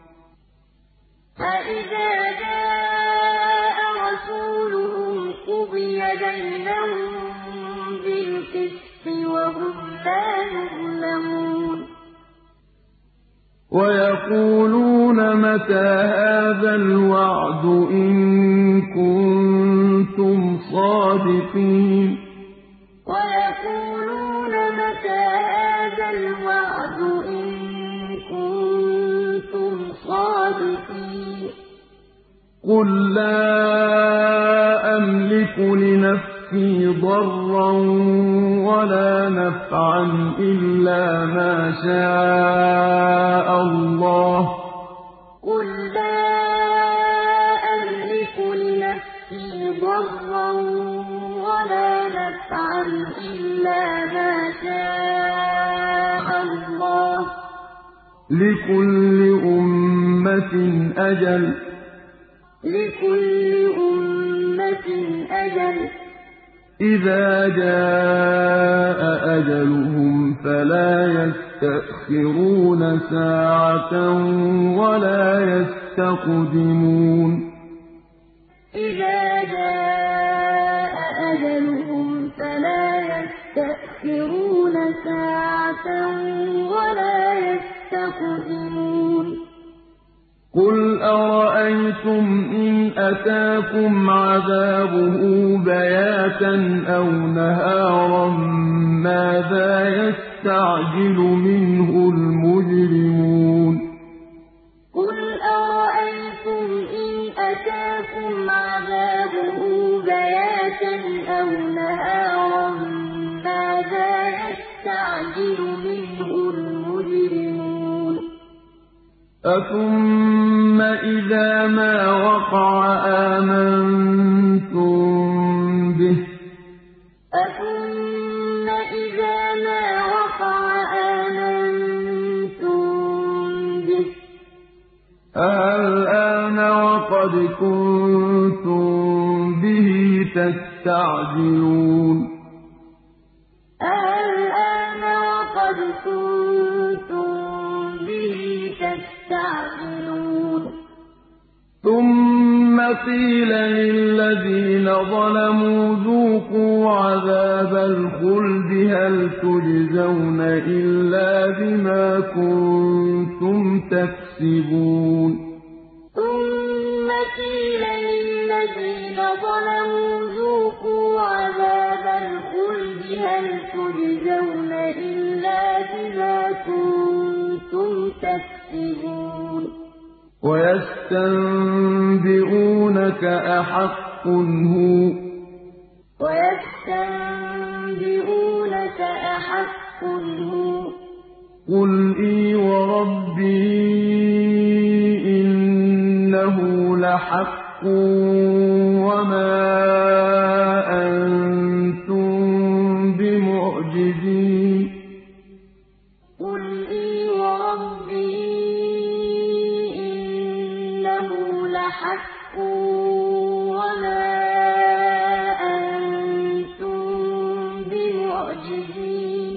فَإِذَا جَاءَ رَسُولُهُمْ قُضِيَ بَيْنَهُم بِالْقِسْطِ وَهُمْ لَا يُظْلَمُونَ وَيَقُولُونَ مَتَىٰ هَٰذَا الْوَعْدُ إِن كُنتُمْ صَادِقِينَ وَيَقُولُونَ مَتَىٰ هَٰذَا الْوَعْدُ إِن كُنتُمْ صَادِقِينَ قُل لَّا أَمْلِكُ لِنَفْسِي ضَرًّا وَلَا نَفْعًا إِلَّا مَا شَاءَ اللَّهُ ۖ لِكُلِّ أُمَّةٍ أَجَلٌ ۖ إِذَا جَاءَ أَجَلُهُمْ فَلَا يَسْتَأْخِرُونَ سَاعَةً ۖ وَلَا يَسْتَقْدِمُونَ إِذَا جَاءَ أَجَلُهُمْ فَلَا يَسْتَأْخِرُونَ سَاعَةً ۖ وَلَا يَسْتَقْدِمُونَ قُلْ أَرَأَيْتُمْ إِنْ أَتَاكُمْ عَذَابُهُ بَيَاتًا أَوْ نَهَارًا مَّاذَا يَسْتَعْجِلُ مِنْهُ الْمُجْرِمُونَ قُلْ أَرَأَيْتُمْ إِنْ أَتَاكُمْ عَذَابُهُ بَيَاتًا أَوْ نَهَارًا مَّاذَا يَسْتَعْجِلُ مِنْهُ الْمُجْرِمُونَ أَثُمَّ إِذَا مَا وَقَعَ آمَنتُم بِهِ ۚ أَلْآنَ وَقَدْ كُنتُم بِهِ تَسْتَعْجِلُونَ الْآنَ وَقَدْ كُنتُم بِهِ تَسْتَعْجِلُونَ ثُمَّ قِيلَ لِلَّذِينَ ظَلَمُوا ذُوقُوا عَذَابَ الْخُلْدِ هَلْ تُجْزَوْنَ إِلَّا بِمَا كُنتُمْ تَكْسِبُونَ ثُمَّ قِيلَ لِلَّذِينَ ظَلَمُوا ذُوقُوا عَذَابَ الْخُلْدِ هَلْ تُجْزَوْنَ إِلَّا بِمَا كُنتُمْ تَكْسِبُونَ وَيَسْتَنبِئُونَكَ أَحَقٌّ هُوَ ۖ لَحَقٌّ هُوَ قُلْ إِي وَرَبِّي إِنَّهُ لَحَقٌّ وَمَا أَنتُم بِمُعْجِزِينَ قُلْ إِي وَرَبِّي إِنَّهُ لَحَقٌّ وَمَا أَنتُم بِمُعْجِزِينَ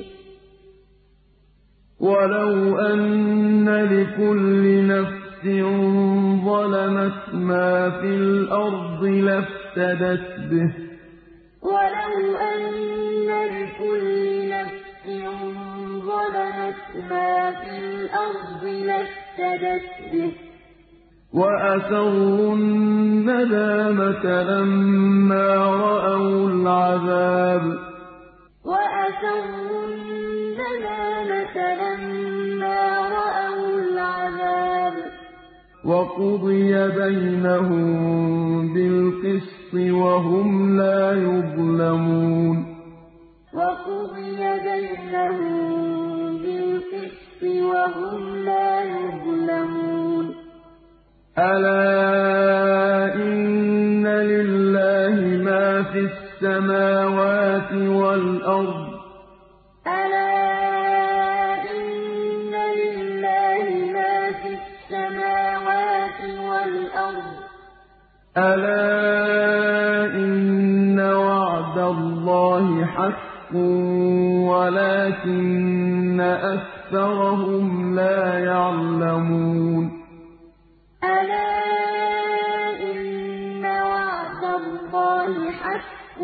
وَلَوْ أَنَّ لِكُلِّ نَفْسٍ ظَلَمَتْ مَا فِي الْأَرْضِ لَافْتَدَتْ بِهِ ۗ وَلَوْ أَنَّ لِكُلِّ نَفْسٍ ظَلَمَتْ مَا فِي الْأَرْضِ لَافْتَدَتْ بِهِ ۗ وَأَسَرُّوا النَّدَامَةَ لَمَّا رَأَوُا الْعَذَابَ وَأَسَرُّوا النَّدَامَةَ لَمَّا رَأَوُا الْعَذَابَ ۖ وَقُضِيَ بَيْنَهُم بِالْقِسْطِ وَهُمْ لَا يُظْلَمُونَ وَقُضِيَ بَيْنَهُم بِالْقِسْطِ وَهُمْ لَا يُظْلَمُونَ أَلَا إِنَّ لِلَّهِ مَا فِي السَّمَاوَاتِ وَالْأَرْضِ ۗ أَلَا إِنَّ لِلَّهِ مَا فِي السَّمَاوَاتِ وَالْأَرْضِ ۗ أَلَا إِنَّ وَعْدَ اللَّهِ حَقٌّ وَلَٰكِنَّ أَكْثَرَهُمْ لَا يَعْلَمُونَ أَلَا إِنَّ وَعْدَ اللَّهِ حَقٌّ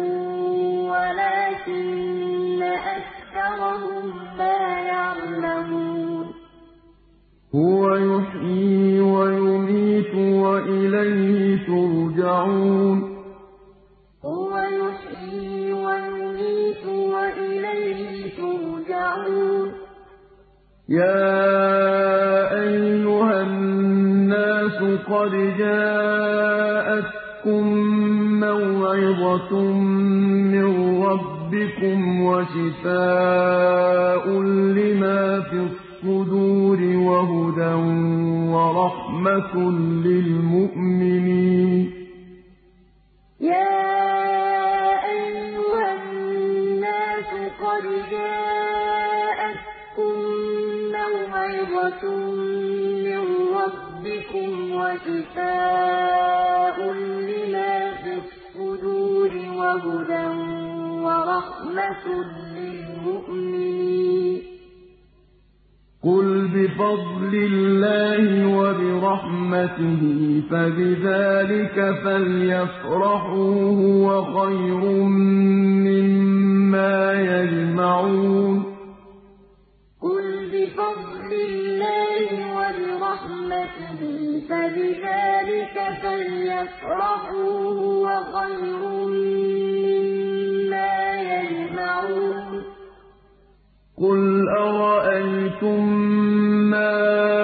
وَلَٰكِنَّ أَكْثَرَهُمْ لَا يَعْلَمُونَ هُوَ يُحْيِي وَيُمِيتُ وَإِلَيْهِ تُرْجَعُونَ هُوَ يُحْيِي وَيُمِيتُ وَإِلَيْهِ تُرْجَعُونَ يَا أَيُّهَا النَّاسُ قَدْ جَاءَتْكُم مَّوْعِظَةٌ مِّن رَّبِّكُمْ وَشِفَاءٌ لِّمَا فِي الصُّدُورِ وَهُدًى وَرَحْمَةٌ لِّلْمُؤْمِنِينَ يَا أَيُّهَا النَّاسُ قَدْ جَاءَتْكُم مَّوْعِظَةٌ مِّن رَّبِّكُمْ وَشِفَاءٌ لِّمَا فِي الصُّدُورِ وَهُدًى وَرَحْمَةٌ لِّلْمُؤْمِنِينَ قُلْ بِفَضْلِ اللَّهِ وَبِرَحْمَتِهِ فَبِذَٰلِكَ فَلْيَفْرَحُوا هُوَ خَيْرٌ مِّمَّا يَجْمَعُونَ قُلْ بِفَضْلِ اللَّهِ وَبِرَحْمَتِهِ فَبِذَٰلِكَ فَلْيَفْرَحُوا هُوَ خَيْرٌ مِّمَّا يَجْمَعُونَ قُلْ أَرَأَيْتُم مَّا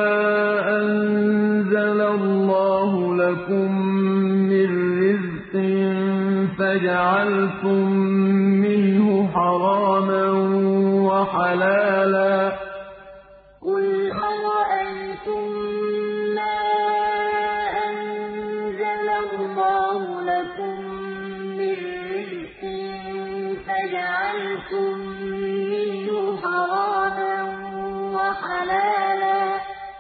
أَنزَلَ اللَّهُ لَكُم مِّن رِّزْقٍ فَجَعَلْتُم مِّنْهُ حَرَامًا وَحَلَالًا ۚ قُلْ أَرَأَيْتُم مَّا أَنزَلَ اللَّهُ لَكُم مِّن رِّزْقٍ فَجَعَلْتُم مِّنْهُ حَرَامًا وَحَلَالًا ۚ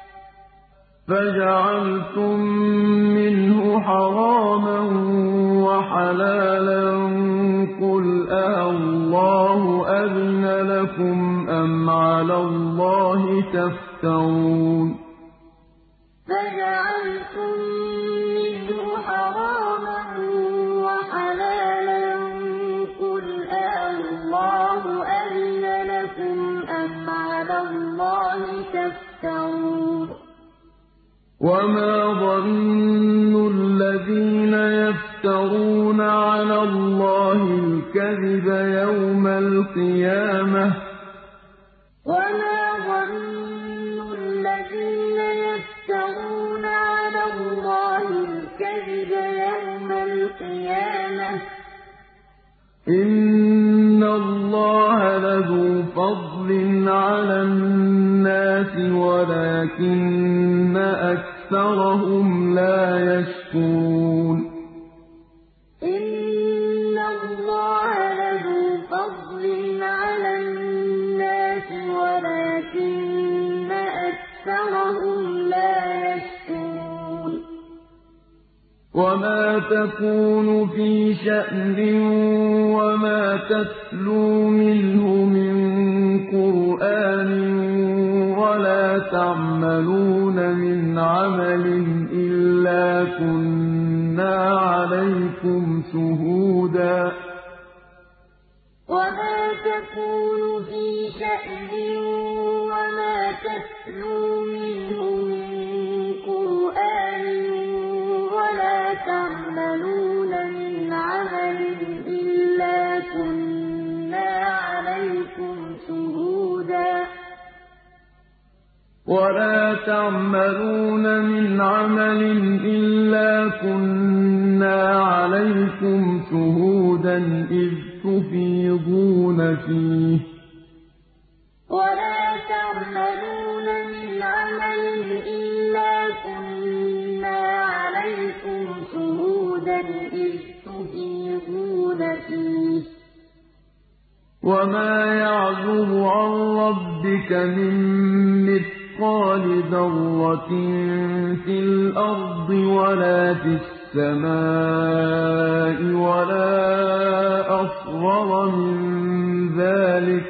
فَجَعَلْتُم مِّنْهُ حَرَامًا وَحَلَالًا ۚ قُلْ أَهَللَّهُ أَذِنَ لَكُمْ أَمْ عَلَى اللَّهِ تَفْتَرُونَ فَجَعَلْتُم مِّنْهُ حَرَامًا وَحَلَالًا ۚ قُلْ أَهَللَّهُ أَذِنَ لَكُمْ أَمْ عَلَى اللَّهِ تَفْتَرُونَ وَمَا ظَنُّ الَّذِينَ يَفْتَرُونَ عَلَى اللَّهِ الْكَذِبَ يَوْمَ الْقِيَامَةِ ۗ وَمَا ظَنُّ الَّذِينَ يَفْتَرُونَ عَلَى اللَّهِ الْكَذِبَ يَوْمَ الْقِيَامَةِ ۗ إِنَّ اللَّهَ لَذُو فَضْلٍ عَلَى النَّاسِ وَلَٰكِنَّ أَكْثَرَهُمْ لَا يَشْكُرُونَ إِنَّ اللَّهَ لَذُو فَضْلٍ عَلَى النَّاسِ وَلَٰكِنَّ أَكْثَرَهُمْ لَا يَشْكُرُونَ وَمَا تَكُونُ فِي شَأْنٍ وَمَا تَتْلُو مِنْهُ مِن قُرْآنٍ وَلَا تَعْمَلُونَ مِنْ عَمَلٍ إِلَّا كُنَّا عَلَيْكُمْ شُهُودًا وَمَا تَكُونُ فِي شَأْنٍ وَمَا تَتْلُو مِنْهُ مِن قُرْآنٍ وَلَا تَعْمَلُونَ مِنْ عَمَلٍ إِلَّا كُنَّا عَلَيْكُمْ شُهُودًا وَلَا تَعْمَلُونَ مِنْ عَمَلٍ إِلَّا كُنَّا عَلَيْكُمْ شُهُودًا إِذْ تُفِيضُونَ فِيهِ وَلَا تَعْمَلُونَ مِنْ عَمَلٍ إِلَّا كُنَّا عَلَيْكُمْ شُهُودًا إِذْ تُفِيضُونَ فِيهِ وَمَا يَعْزُبُ عَن رَّبِّكَ مِن مِّثْقَالِ ذَرَّةٍ فِي الْأَرْضِ وَلَا فِي السَّمَاءِ وَلَا أَصْغَرَ مِن ذَٰلِكَ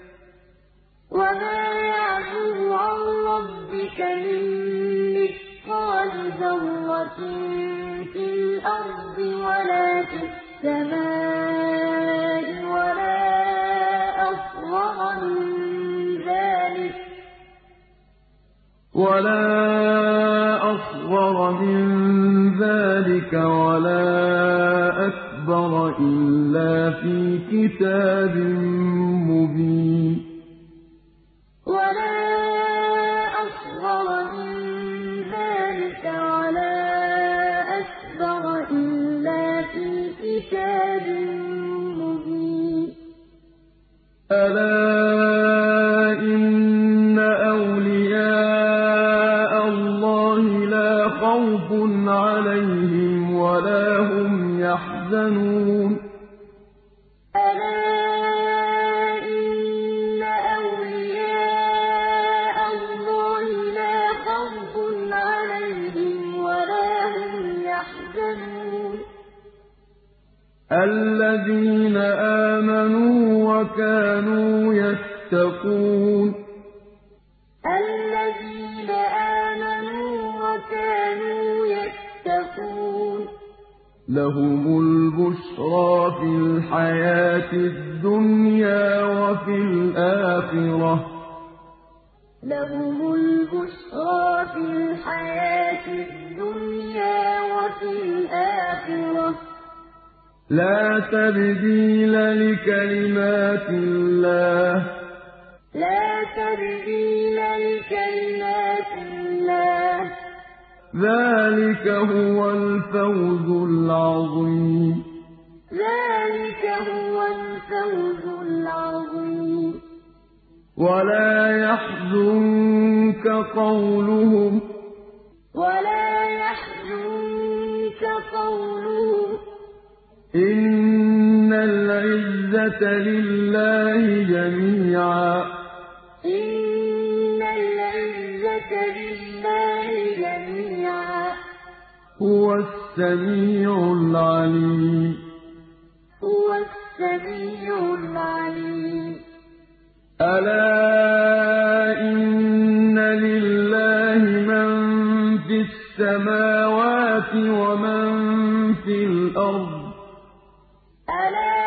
وَمَا يَعْزُبُ عَن رَّبِّكَ مِن مِّثْقَالِ ذَرَّةٍ فِي الْأَرْضِ وَلَا فِي السَّمَاءِ وَلَا أَصْغَرَ مِن ذَٰلِكَ وَلَا أَصْغَرَ مِن ذَٰلِكَ وَلَا أَكْبَرَ إِلَّا فِي كِتَابٍ مُّبِينٍ وَلَا أَصْغَرَ مِن ذَٰلِكَ وَلَا أَكْبَرَ إِلَّا فِي كِتَابٍ مُّبِينٍ أَلَا إِنَّ أَوْلِيَاءَ اللَّهِ لَا خَوْفٌ عَلَيْهِمْ وَلَا هُمْ يَحْزَنُونَ أَلَا إِنَّ أَوْلِيَاءَ اللَّهِ لَا خَوْفٌ عَلَيْهِمْ وَلَا هُمْ يَحْزَنُونَ الَّذِينَ آمَنُوا وَكَانُوا يَتَّقُونَ الَّذِينَ آمَنُوا وَكَانُوا يَتَّقُونَ لَهُمُ الْبُشْرَىٰ فِي الْحَيَاةِ الدُّنْيَا وَفِي الْآخِرَةِ ۚ لَهُمُ الْبُشْرَىٰ فِي الْحَيَاةِ الدُّنْيَا وَفِي الْآخِرَةِ ۚ لَا تَبْدِيلَ لِكَلِمَاتِ اللَّهِ ۚ ذَٰلِكَ هُوَ الْفَوْزُ الْعَظِيمُ ذَٰلِكَ هُوَ الْفَوْزُ الْعَظِيمُ وَلَا يَحْزُنكَ قَوْلُهُمْ إِنَّ الْعِزَّةَ لِلَّهِ جَمِيعًا إِنَّ الْعِزَّةَ لِلَّهِ جَمِيعًا هُوَ السَّمِيعُ الْعَلِيمُ هُوَ السَّمِيعُ الْعَلِيمُ أَلَا إِنَّ لِلَّهِ مَن فِي السَّمَاوَاتِ وَمَن فِي الْأَرْضِ أَلَا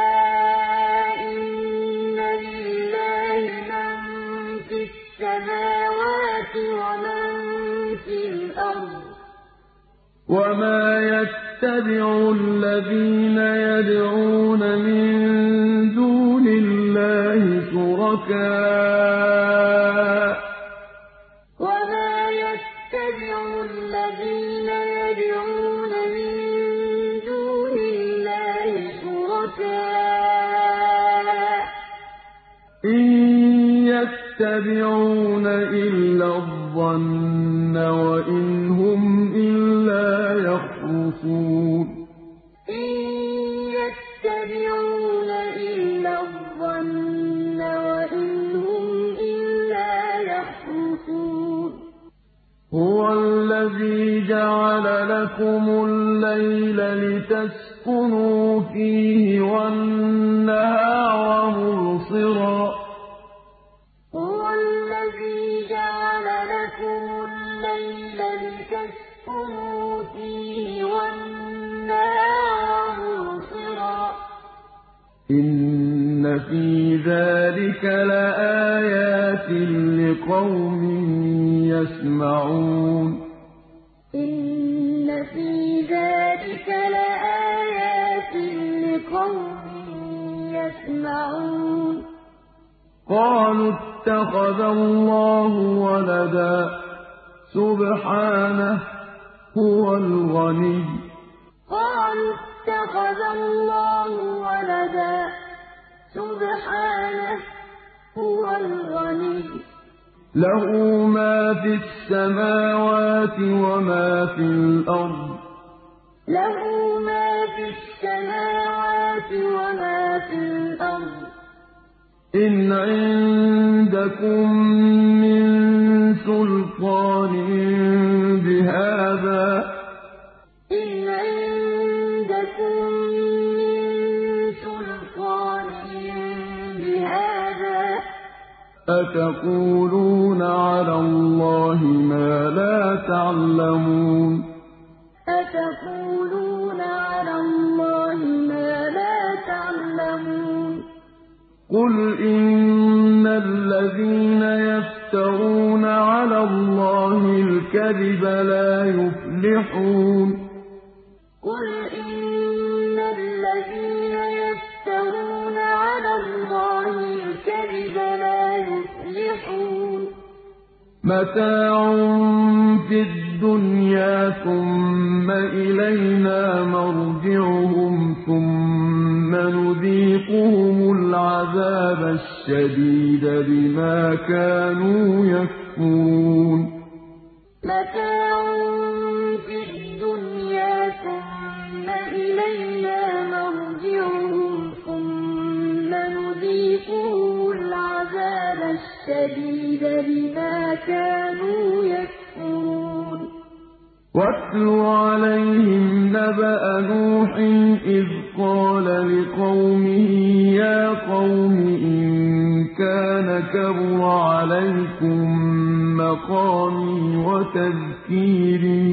إِنَّ لِلَّهِ مَن فِي السَّمَاوَاتِ وَمَن فِي الْأَرْضِ ۗ وَمَا يَتَّبِعُ الَّذِينَ يَدْعُونَ مِن دُونِ اللَّهِ شُرَكَاءَ إِن يَتَّبِعُونَ إِلَّا الظَّنَّ وَإِنْ هُمْ إِلَّا يَخْرُصُونَ إِن يَتَّبِعُونَ إِلَّا الظَّنَّ وَإِنْ هُمْ إِلَّا يَخْرُصُونَ هُوَ الَّذِي جَعَلَ لَكُمُ اللَّيْلَ لِتَسْكُنُوا فِيهِ وَالنَّهَارَ مُبْصِرًا ۚ هُوَ الَّذِي جَعَلَ لَكُمُ اللَّيْلَ لِتَسْكُنُوا فِيهِ وَالنَّهَارَ مُبْصِرًا ۚ إِنَّ فِي ذَٰلِكَ لَآيَاتٍ لِّقَوْمٍ يَسْمَعُونَ إِنَّ فِي ذَٰلِكَ لَآيَاتٍ لِّقَوْمٍ يَسْمَعُونَ قَالُوا اتَّخَذَ اللَّهُ وَلَدًا سُبْحَانَهُ ۖ هُوَ الْغَنِيُّ قَالُوا اتَّخَذَ اللَّهُ وَلَدًا سُبْحَانَهُ ۖ هُوَ الْغَنِيُّ لَهُ مَا فِي السَّمَاوَاتِ وَمَا فِي الْأَرْضِ ۚ لَهُ مَا فِي السَّمَاوَاتِ وَمَا فِي الْأَرْضِ ۚ إِنْ عِندَكُم مِّن سُلْطَانٍ بِهَٰذَا أَتَقُولُونَ عَلَى اللَّهِ مَا لَا تَعْلَمُونَ أَتَقُولُونَ عَلَى اللَّهِ مَا لَا تَعْلَمُونَ قُلْ إِنَّ الَّذِينَ يَفْتَرُونَ عَلَى اللَّهِ الْكَذِبَ لَا يُفْلِحُونَ قُلْ إِنَّ الَّذِينَ يَفْتَرُونَ عَلَى اللَّهِ الْكَذِبَ لَا يُفْلِحُونَ مَتَاعٌ فِي الدُّنْيَا ثُمَّ إِلَيْنَا مَرْجِعُهُمْ ثُمَّ نُذِيقُهُمُ الْعَذَابَ الشَّدِيدَ بِمَا كَانُوا يَكْفُرُونَ مَتَاعٌ فِي الدُّنْيا ثُمَّ إِلَيْنَا مَرْجِعُهُمْ ثُمَّ نُذِيقُهُمُ الْعَذَابَ الشَّدِيدَ بِمَا كَانُوا يَكْفُرُونَ وَاتْلُ عَلَيْهِمْ نَبَأَ نُوحٍ إِذْ قَالَ لِقَوْمِهِ يَا قَوْمِ إِن كَانَ كَبُرَ عَلَيْكُم مَّقَامِي وَتَذْكِيرِي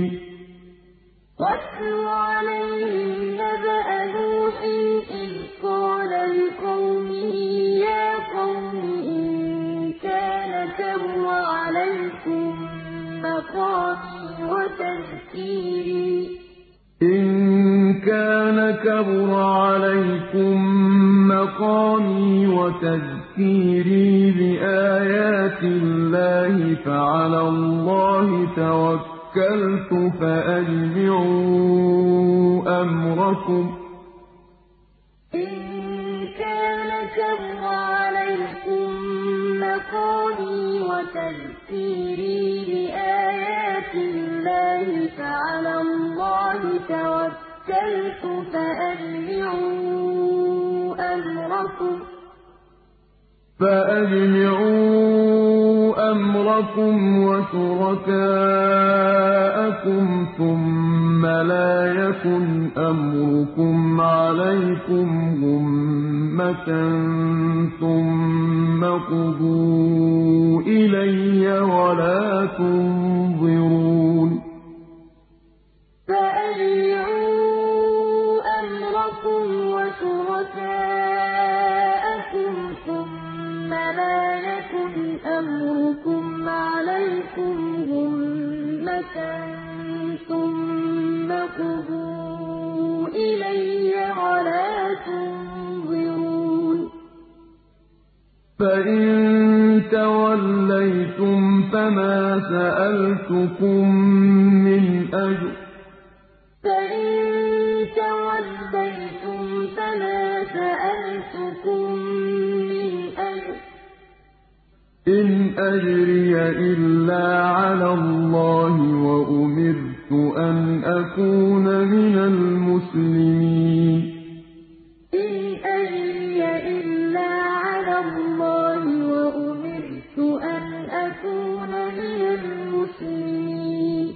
وَاتْلُ عَلَيْهِمْ نَبَأَ نُوحٍ إِذْ قَالَ لِقَوْمِهِ يَا قَوْمِ إِن كَانَ كَبُرَ عَلَيْكُم مَّقَامِي وَتَذْكِيرِي إِن كَانَ كَبُرَ عَلَيْكُم مَّقَامِي وَتَذْكِيرِي بِآيَاتِ اللَّهِ فَعَلَى اللَّهِ تَوَكَّلْتُ فَأَجْمِعُوا أَمْرَكُمْ إِن كَانَ كَبُرَ عَلَيْكُم مَّقَامِي وَتَذْكِيرِي بِآيَاتِ اللَّهِ فَعَلَى اللَّهِ تَوَكَّلْتُ فَأَجْمِعُوا أَمْرَكُمْ فَأَجْمِعُوا أَمْرَكُمْ وَشُرَكَاءَكُمْ ثُمَّ لَا يَكُنْ أَمْرُكُمْ عَلَيْكُمْ غُمَّةً ثُمَّ اقْضُوا إِلَيَّ وَلَا تُنظِرُونِ فَأَجْمِعُوا أَمْرَكُمْ وَشُرَكَاءَكُمْ ثُمَّ لَا يَكُنْ أَمْرُكُمْ عَلَيْكُمْ غُمَّةً ثُمَّ اقْضُوا إِلَيَّ وَلَا تُنظِرُونِ فَإِن تَوَلَّيْتُمْ فَمَا سَأَلْتُكُم مِّنْ أَجْرٍ إِنْ أَجْرِيَ إِلَّا عَلَى اللَّهِ وَأُمِرْتُ أَنْ أَكُونَ مِنَ الْمُسْلِمِينَ إِنْ أَجْرِيَ إِلَّا عَلَى اللَّهِ وَأُمِرْتُ أَنْ أَكُونَ مِنَ الْمُسْلِمِينَ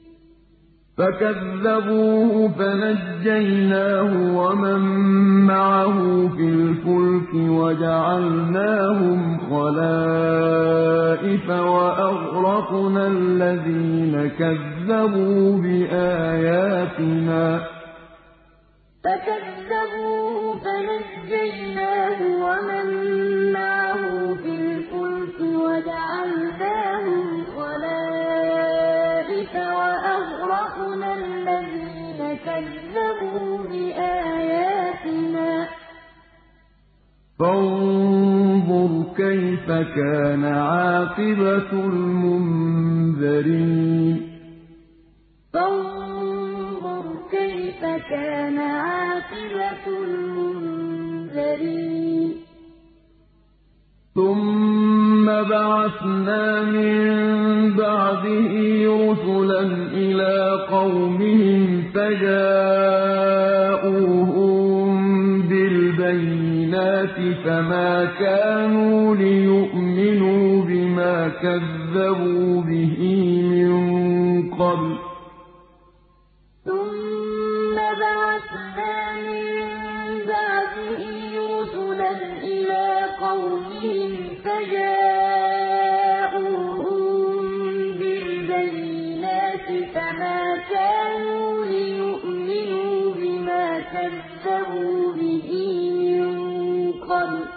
فَكَذَّبُوهُ فَنَجَّيْنَاهُ وَمَن مَّعَهُ فِي الْفُلْكِ وَجَعَلْنَاهُمْ خَلَائِفَ وَأَغْرَقْنَا الَّذِينَ كَذَّبُوا بِآيَاتِنَا ۚ فَكَذَّبُوهُ فَنَجَّيْنَاهُ وَمَن مَّعَهُ فِي الْفُلْكِ وَجَعَلْنَاهُمْ خَلَائِفَ وَأَغْرَقْنَا الَّذِينَ كَذَّبُوا بِآيَاتِنَا ۚ فَانظُرْ كَيْفَ كَانَ عَاقِبَةُ الْمُنذَرِينَ فَانظُرْ كَيْفَ كَانَ عَاقِبَةُ الْمُنذَرِينَ ثُمَّ بَعَثْنَا مِن بَعْدِهِ رُسُلًا إِلَىٰ قَوْمِهِمْ فَجَاءُوهُم بِالْبَيِّنَاتِ فَمَا كَانُوا لِيُؤْمِنُوا بِمَا كَذَّبُوا بِهِ مِن قَبْلُ ۚ ثُمَّ بَعَثْنَا مِن بَعْدِهِ رُسُلًا إِلَىٰ قَوْمِهِمْ فَجَاءُوهُم بِالْبَيِّنَاتِ فَمَا كَانُوا لِيُؤْمِنُوا بِمَا كَذَّبُوا بِهِ مِن قَبْلُ ۚ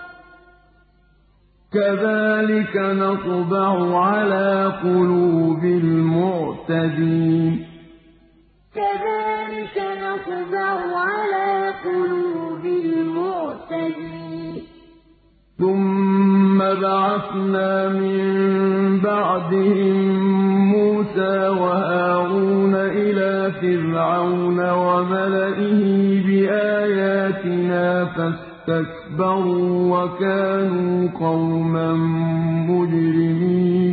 كَذَٰلِكَ نَطْبَعُ عَلَىٰ قُلُوبِ الْمُعْتَدِينَ كَذَٰلِكَ نَطْبَعُ عَلَىٰ قُلُوبِ الْمُعْتَدِينَ ثُمَّ بَعَثْنَا مِن بَعْدِهِم مُّوسَىٰ وَهَارُونَ إِلَىٰ فِرْعَوْنَ وَمَلَئِهِ بِآيَاتِنَا فَاسْتَكْبَرُوا وَكَانُوا قَوْمًا مُّجْرِمِينَ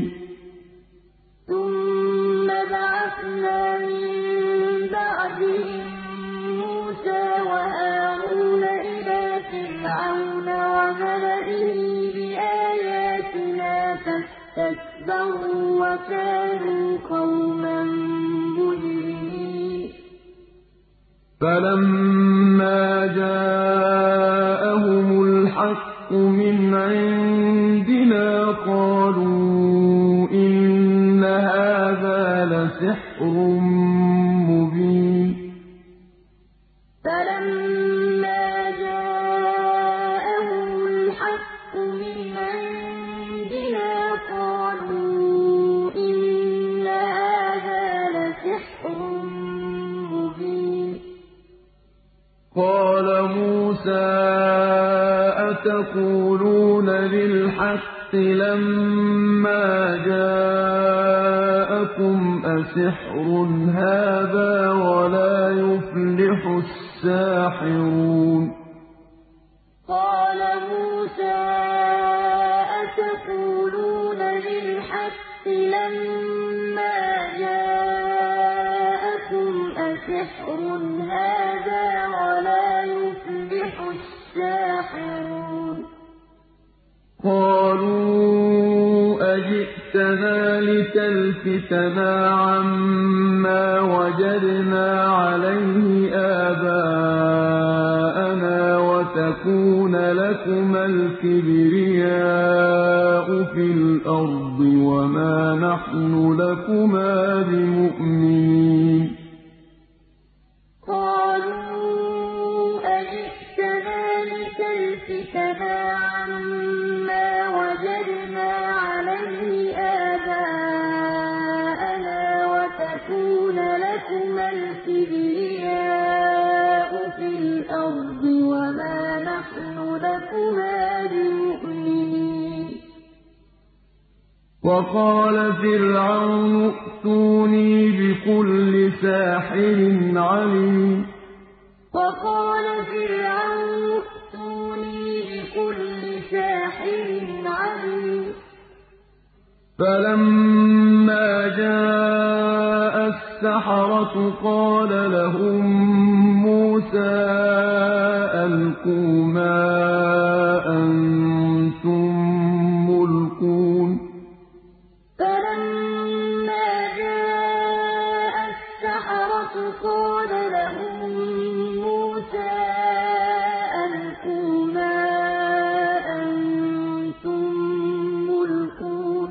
ثُمَّ بَعَثْنَا مِن بَعْدِهِم مُّوسَىٰ وَهَارُونَ إِلَىٰ فِرْعَوْنَ وَمَلَئِهِ بِآيَاتِنَا فَاسْتَكْبَرُوا وَكَانُوا قَوْمًا مُّجْرِمِينَ فَلَمَّا جَاءَهُمُ الْحَقُّ مِنْ عِندِنَا قَالُوا إِنَّ هَٰذَا لَسِحْرٌ مُّبِينٌ فَلَمَّا جَاءَهُمُ الْحَقُّ مِنْ عِندِنَا قَالُوا إِنَّ هَٰذَا لَسِحْرٌ مُّبِينٌ قَالَ مُوسَىٰ أَتَقُولُونَ لِلْحَقِّ لَمَّا جَاءَكُمْ أَسِحْرٌ هَٰذَا وَلَا يُفْلِحُ السَّاحِرُونَ قَالَ مُوسَىٰ أَتَقُولُونَ لِلْحَقِّ لَمَّا جَاءَكُمْ أَسِحْرٌ هَٰذَا وَلَا يُفْلِحُ السَّاحِرُونَ قَالُوا أَجِئْتَنَا لِتَلْفِتَنَا عَمَّا وَجَدْنَا عَلَيْهِ آبَاءَنَا وَتَكُونَ لَكُمَا الْكِبْرِيَاءُ فِي الْأَرْضِ وَمَا نَحْنُ لَكُمَا بِمُؤْمِنِينَ قَالُوا أَجِئْتَنَا لِتَلْفِتَنَا عَمَّا وَجَدْنَا عَلَيْهِ آبَاءَنَا وَتَكُونَ لَكُمَا الْكِبْرِيَاءُ فِي الْأَرْضِ وَمَا نَحْنُ لَكُمَا بِمُؤْمِنِينَ وَقَالَ فِرْعَوْنُ ائْتُونِي بِكُلِّ سَاحِرٍ عَلِيمٍ وَقَالَ فِرْعَوْنُ ائْتُونِي بِكُلِّ سَاحِرٍ عَلِيمٍ فَلَمَّا جَاءَ السَّحَرَةُ قَالَ لَهُم مُّوسَىٰ أَلْقُوا مَا أَنتُم مُّلْقُونَ فَلَمَّا جَاءَ السَّحَرَةُ قَالَ لَهُم مُّوسَىٰ أَلْقُوا مَا أَنتُم مُّلْقُونَ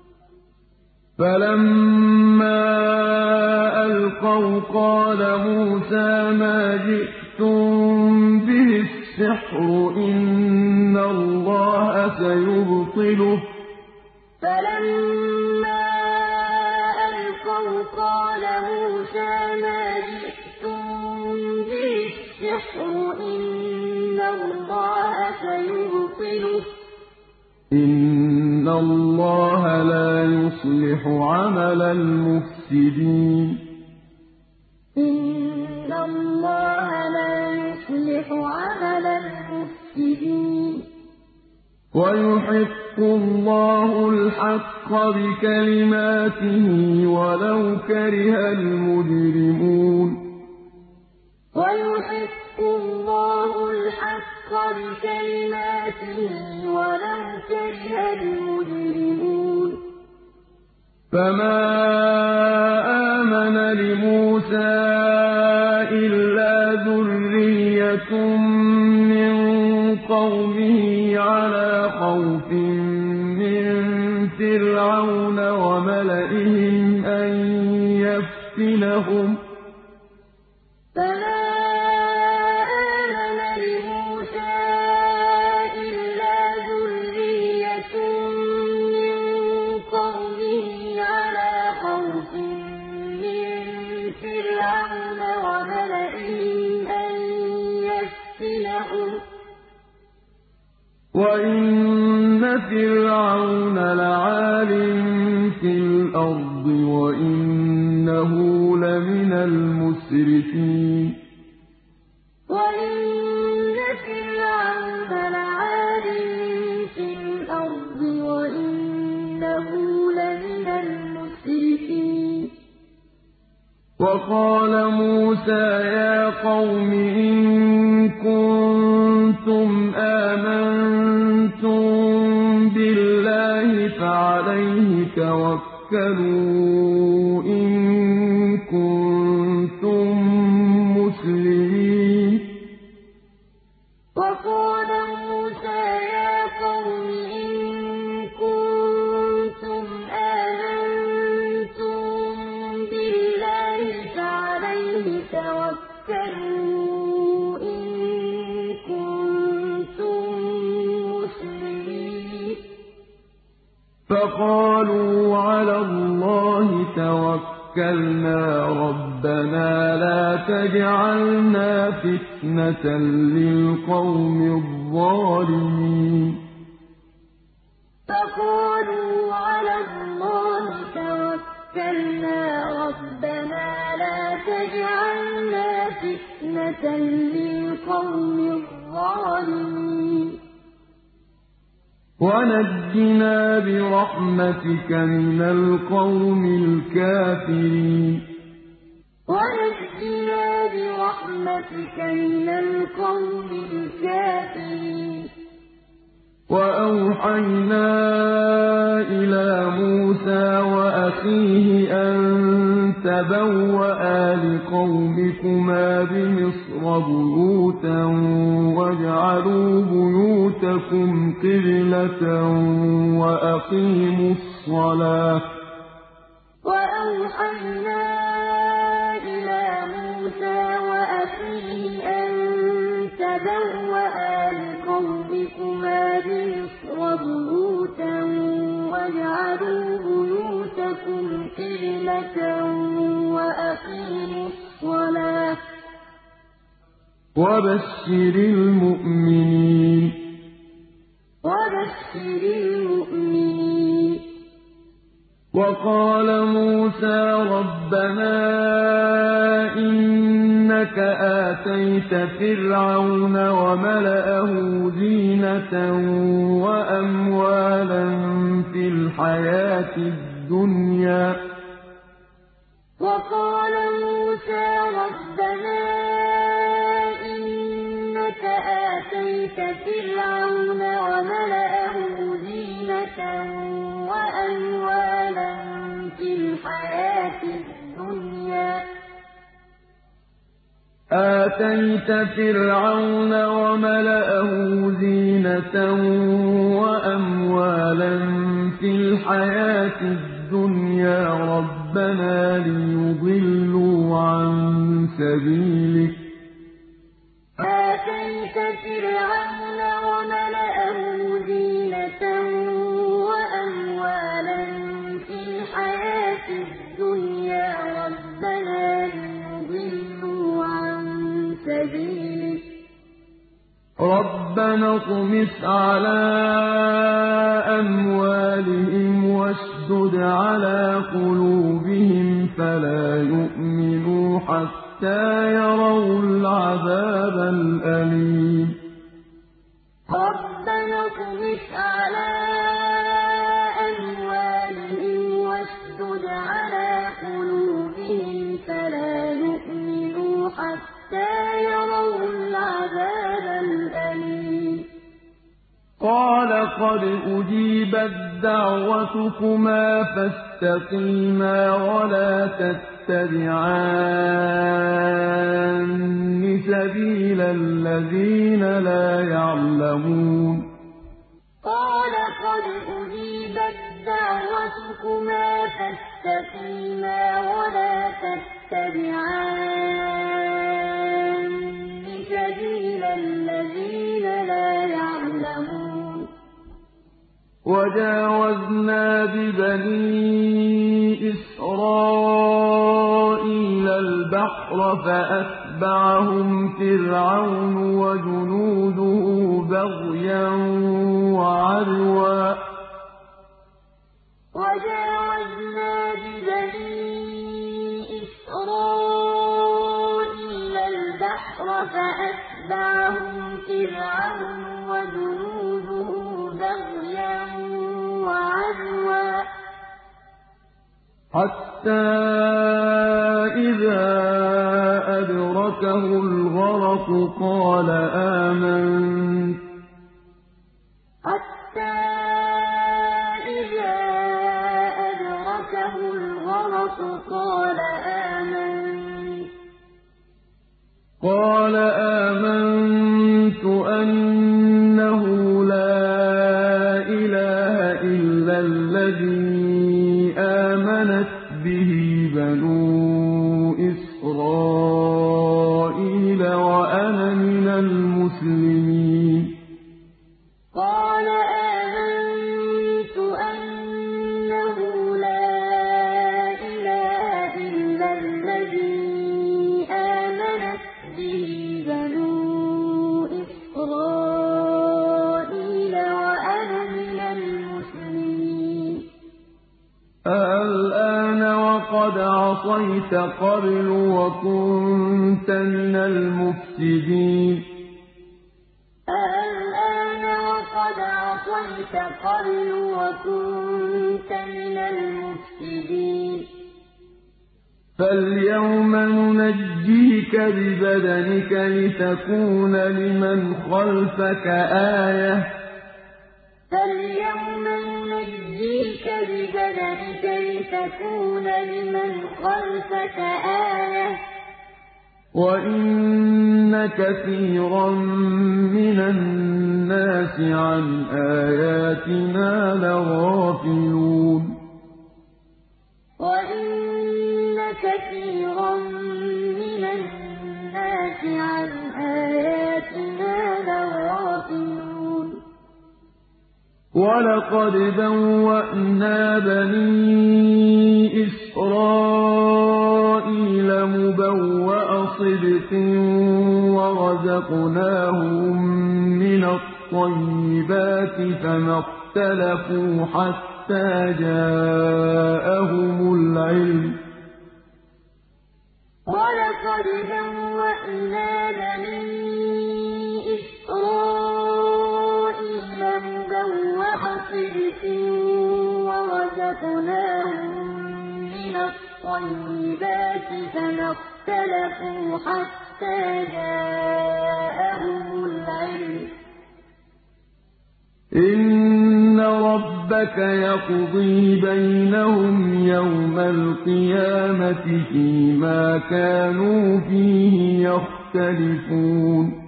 فَلَمَّا أَلْقَوْا قَالَ مُوسَىٰ مَا جِئْتُم بِهِ السِّحْرُ ۖ إِنَّ اللَّهَ سَيُبْطِلُهُ ۖ فَلَمَّا أَلْقَوْا قَالَ مُوسَىٰ مَا جِئْتُم بِهِ السِّحْرُ ۖ إِنَّ اللَّهَ سَيُبْطِلُهُ ۖ إِنَّ اللَّهَ لَا يُصْلِحُ عَمَلَ الْمُفْسِدِينَ إِنَّ اللَّهَ لَا يُصْلِحُ عَمَلَ الْمُفْسِدِينَ وَيُحِقُّ اللَّهُ الْحَقَّ بِكَلِمَاتِهِ وَلَوْ كَرِهَ الْمُجْرِمُونَ وَيُحِقُّ اللَّهُ الْحَقَّ بِكَلِمَاتِهِ وَلَوْ كَرِهَ الْمُجْرِمُونَ فَمَا آمَنَ لِمُوسَىٰ إِلَّا ذُرِّيَّةٌ مِّن قَوْمِهِ عَلَىٰ خَوْفٍ مِّن فِرْعَوْنَ وَمَلَئِهِمْ أَن يَفْتِنَهُمْ ۚ فَمَا آمَنَ لِمُوسَىٰ إِلَّا ذُرِّيَّةٌ مِّن قَوْمِهِ عَلَىٰ خَوْفٍ مِّن فِرْعَوْنَ وَمَلَئِهِمْ أَن يَفْتِنَهُمْ ۚ وَإِنَّ فِرْعَوْنَ لَعَالٍ فِي الْأَرْضِ وَإِنَّهُ لَمِنَ الْمُسْرِفِينَ وَإِنَّ فِرْعَوْنَ لَعَالٍ فِي الْأَرْضِ وَإِنَّهُ لَمِنَ الْمُسْرِفِينَ وَقَالَ مُوسَىٰ يَا قَوْمِ إِن كُنتُمْ آمَنتُم بِاللَّهِ فَعَلَيْهِ تَوَكَّلُوا إِن كُنتُم مُّسْلِمِينَ وَقَالَ مُوسَىٰ يَا قَوْمِ إِن كُنتُمْ آمَنتُم بِاللَّهِ فَعَلَيْهِ تَوَكَّلُوا إِن كُنتُم مُّسْلِمِينَ فَقَالُوا عَلَى اللَّهِ تَوَكَّلْنَا رَبَّنَا لَا تَجْعَلْنَا فِتْنَةً لِّلْقَوْمِ الظَّالِمِينَ فَقَالُوا عَلَى اللَّهِ تَوَكَّلْنَا رَبَّنَا لَا تَجْعَلْنَا فِتْنَةً لِّلْقَوْمِ الظَّالِمِينَ وَنَجِّنَا بِرَحْمَتِكَ مِنَ الْقَوْمِ الْكَافِرِينَ وَنَجِّنَا بِرَحْمَتِكَ مِنَ الْقَوْمِ الْكَافِرِينَ وَأَوْحَيْنَا إِلَىٰ مُوسَىٰ وَأَخِيهِ أَن تَبَوَّآ لِقَوْمِكُمَا بِمِصْرَ بُيُوتًا وَاجْعَلُوا بُيُوتَكُمْ قِبْلَةً وَأَقِيمُوا الصَّلَاةَ ۗ وَأَوْحَيْنَا إِلَىٰ مُوسَىٰ وَأَخِيهِ أَن تَبَوَّآ لِقَوْمِكُمَا بِمِصْرَ بُيُوتًا وَاجْعَلُوا بُيُوتَكُمْ قِبْلَةً وَأَقِيمُوا الصَّلَاةَ ۗ وَبَشِّرِ الْمُؤْمِنِينَ وَبَشِّرِ الْمُؤْمِنِينَ وَقَالَ مُوسَىٰ رَبَّنَا إِنَّكَ آتَيْتَ فِرْعَوْنَ وَمَلَأَهُ زِينَةً وَأَمْوَالًا فِي الْحَيَاةِ الْحَيَاةِ الدُّنْيَا وَقَالَ مُوسَىٰ رَبَّنَا إِنَّكَ آتَيْتَ فِرْعَوْنَ وَمَلَأَهُ زِينَةً وَأَمْوَالًا فِي الْحَيَاةِ الدُّنْيَا آتَيْتَ فِرْعَوْنَ وَمَلَأَهُ زِينَةً وَأَمْوَالًا فِي الْحَيَاةِ الدُّنْيَا رَبَّنَا لِيُضِلُّوا عَن سَبِيلِكَ ۖ آتَيْتَ فِرْعَوْنَ وَمَلَأَهُ زِينَةً وَأَمْوَالًا فِي الْحَيَاةِ الدُّنْيَا رَبَّنَا لِيُضِلُّوا عَن سَبِيلِكَ ۖ رَبَّنَا اطْمِسْ عَلَىٰ أَمْوَالِهِمْ وَاشْدُدْ عَلَىٰ قُلُوبِهِمْ فَلَا يُؤْمِنُوا حَتَّىٰ يَرَوُا الْعَذَابَ الْأَلِيمَ رَبَّنَا اطْمِسْ عَلَىٰ أَمْوَالِهِمْ وَاشْدُدْ عَلَىٰ قُلُوبِهِمْ فَلَا يُؤْمِنُوا حَتَّىٰ يَرَوُا الْعَذَابَ الْأَلِيمَ قَالَ قَدْ أُجِيبَت دَّعْوَتُكُمَا فَاسْتَقِيمَا وَلَا تَتَّبِعَانِّ سَبِيلَ الَّذِينَ لَا يَعْلَمُونَ قَالَ قَدْ أُجِيبَت دَّعْوَتُكُمَا فَاسْتَقِيمَا وَلَا تَتَّبِعَانِّ سَبِيلَ الَّذِينَ لَا يَعْلَمُونَ وَجَاوَزْنَا بِبَنِي إِسْرَائِيلَ الْبَحْرَ فَأَتْبَعَهُمْ فِرْعَوْنُ وَجُنُودُهُ بَغْيًا وَعَدْوًا ۖ وَجَاوَزْنَا بِبَنِي إِسْرَائِيلَ الْبَحْرَ فَأَتْبَعَهُمْ فِرْعَوْنُ وَجُنُودُهُ بَغْيًا وَعَدْوًا ۖ حَتَّىٰ إِذَا أَدْرَكَهُ الْغَرَقُ قَالَ آمَنتُ قَالَ آمَنتُ أَنَّهُ لَا إِلَٰهَ إِلَّا الَّذِي آمَنَتْ بِهِ بَنُو إِسْرَائِيلَ وَأَنَا مِنَ الْمُسْلِمِينَ قَالَ آمَنتُ أَنَّهُ لَا إِلَٰهَ إِلَّا الَّذِي آمَنَتْ بِهِ بَنُو إِسْرَائِيلَ وَأَنَا مِنَ الْمُسْلِمِينَ الْآنَ وَقَدْ عَصَيْتَ قَبْلُ وَكُنتَ مِنَ الْمُفْسِدِينَ الْآنَ وَقَدْ عَصَيْتَ قَبْلُ وَكُنتَ مِنَ الْمُفْسِدِينَ فَالْيَوْمَ نُنَجِّيكَ بِبَدَنِكَ لِتَكُونَ لِمَنْ خَلْفَكَ آيَةً ۚ فَالْيَوْمَ نُنَجِّيكَ بِبَدَنِكَ لِتَكُونَ لِمَنْ خَلْفَكَ آيَةً ۚ وَإِنَّ كَثِيرًا مِّنَ النَّاسِ عَنْ آيَاتِنَا لَغَافِلُونَ وَإِنَّ كَثِيرًا مِّنَ النَّاسِ عَنْ آيَاتِنَا لَغَافِلُونَ وَلَقَدْ بَوَّأْنَا بَنِي إِسْرَائِيلَ مُبَوَّأَ صِدْقٍ وَرَزَقْنَاهُم مِّنَ الطَّيِّبَاتِ فَمَا اخْتَلَفُوا حَتَّىٰ جَاءَهُمُ الْعِلْمُ ۚ وَلَقَدْ بَوَّأْنَا بَنِي إِسْرَائِيلَ مُبَوَّأَ صِدْقٍ رَزَقْنَاهُم مِّنَ الطَّيِّبَاتِ فَمَا اخْتَلَفُوا حَتَّىٰ جَاءَهُمُ الْعِلْمُ ۚ إِنَّ رَبَّكَ يَقْضِي بَيْنَهُمْ يَوْمَ الْقِيَامَةِ فِيمَا كَانُوا فِيهِ يَخْتَلِفُونَ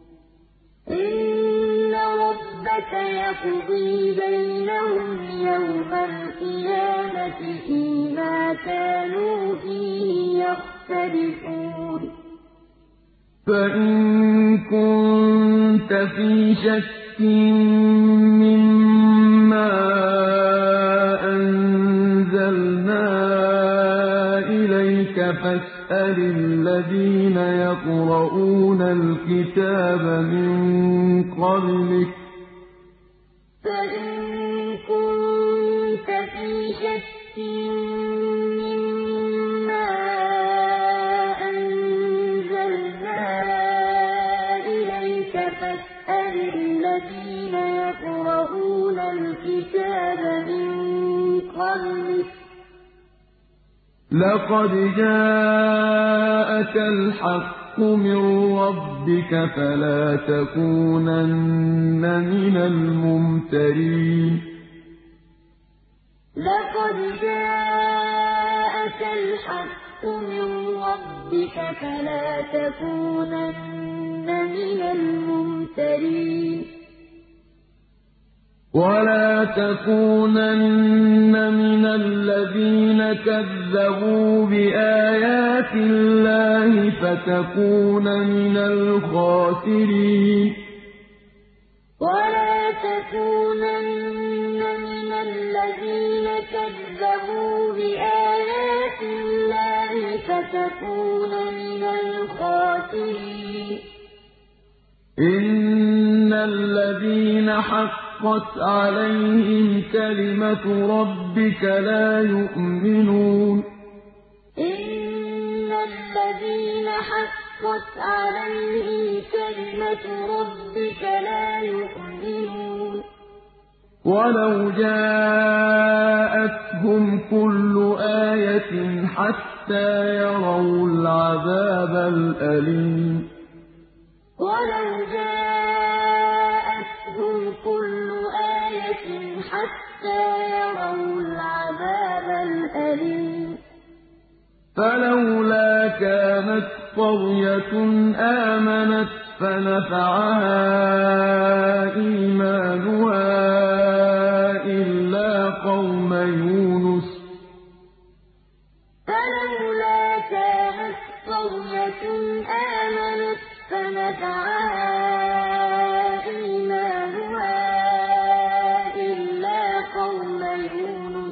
إِنَّ رَبَّكَ يَقْضِي بَيْنَهُمْ يَوْمَ الْقِيَامَةِ فِيمَا كَانُوا فِيهِ يَخْتَلِفُونَ فَإِن كُنتَ فِي شَكٍّ مِّمَّا أَنزَلْنَا إِلَيْكَ فَاسْأَلِ الَّذِينَ يَقْرَءُونَ الْكِتَابَ مِن قَبْلِكَ ۚ فَإِن كُنتَ فِي شَكٍّ مِّمَّا أَنزَلْنَا إِلَيْكَ فَاسْأَلِ الَّذِينَ يَقْرَءُونَ الْكِتَابَ مِن قَبْلِكَ ۚ لَقَدْ جَاءَكَ الْحَقُّ مِن رَّبِّكَ فَلَا تَكُونَنَّ مِنَ الْمُمْتَرِينَ لَقَدْ جَاءَكَ الْحَقُّ مِن رَّبِّكَ فَلَا تَكُونَنَّ مِنَ الْمُمْتَرِينَ وَلَا تَكُونَنَّ مِنَ الَّذِينَ كَذَّبُوا بِآيَاتِ اللَّهِ فَتَكُونَ مِنَ الْخَاسِرِينَ وَلَا تَكُونَنَّ مِنَ الَّذِينَ كَذَّبُوا بِآيَاتِ اللَّهِ فَتَكُونَ مِنَ الْخَاسِرِينَ إِنَّ الَّذِينَ حَقَّتْ عَلَيْهِمْ كَلِمَةُ رَبِّكَ لَا يُؤْمِنُونَ إِنَّ الَّذِينَ حَقَّتْ عَلَيْهِمْ كَلِمَةُ رَبِّكَ لَا يُؤْمِنُونَ وَلَوْ جَاءَتْهُمْ كُلُّ آيَةٍ حَتَّىٰ يَرَوُا الْعَذَابَ الْأَلِيمَ وَلَوْ جَاءَتْهُمْ كُلُّ آيَةٍ حَتَّىٰ يَرَوُا الْعَذَابَ الْأَلِيمَ فَلَوْلَا كَانَتْ قَرْيَةٌ آمَنَتْ فَنَفَعَهَا إِيمَانُهَا إِلَّا قَوْمَ يُونُسَ فَلَوْلَا كَانَتْ قَرْيَةٌ آمَنَتْ فَنَفَعَهَا إِيمَانُهَا إِلَّا قَوْمَ يُونُسَ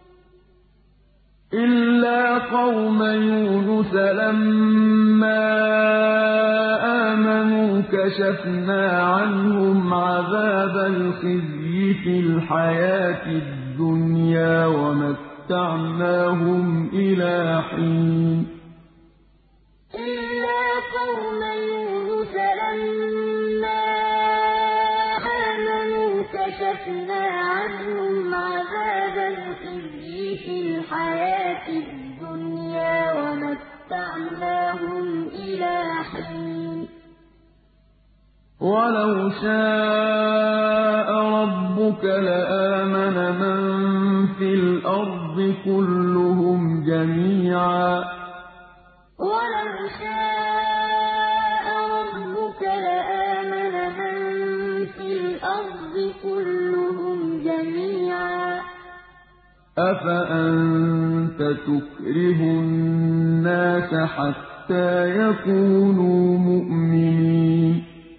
إِلَّا قَوْمَ يُونُسَ لَمَّا آمَنُوا كَشَفْنَا عَنْهُمْ عَذَابَ الْخِزْيِ فِي الْحَيَاةِ الدُّنْيَا وَمَتَّعْنَاهُمْ إِلَىٰ حِينٍ إِلَّا قَوْمَ يُونُسَ لَمَّا آمَنُوا كَشَفْنَا عَنْهُمْ عَذَابَ الْخِزْيِ فِي الْحَيَاةِ الدُّنْيَا وَمَتَّعْنَاهُمْ إِلَىٰ حِينٍ وَلَوْ شَاءَ رَبُّكَ لَآمَنَ مَن فِي الْأَرْضِ كُلُّهُمْ جَمِيعًا وَلَوْ شَاءَ رَبُّكَ لَآمَنَ مَن فِي الْأَرْضِ كُلُّهُمْ جَمِيعًا أَفَأَنتَ تُكْرِهُ النَّاسَ حَتَّىٰ يَكُونُوا مُؤْمِنِينَ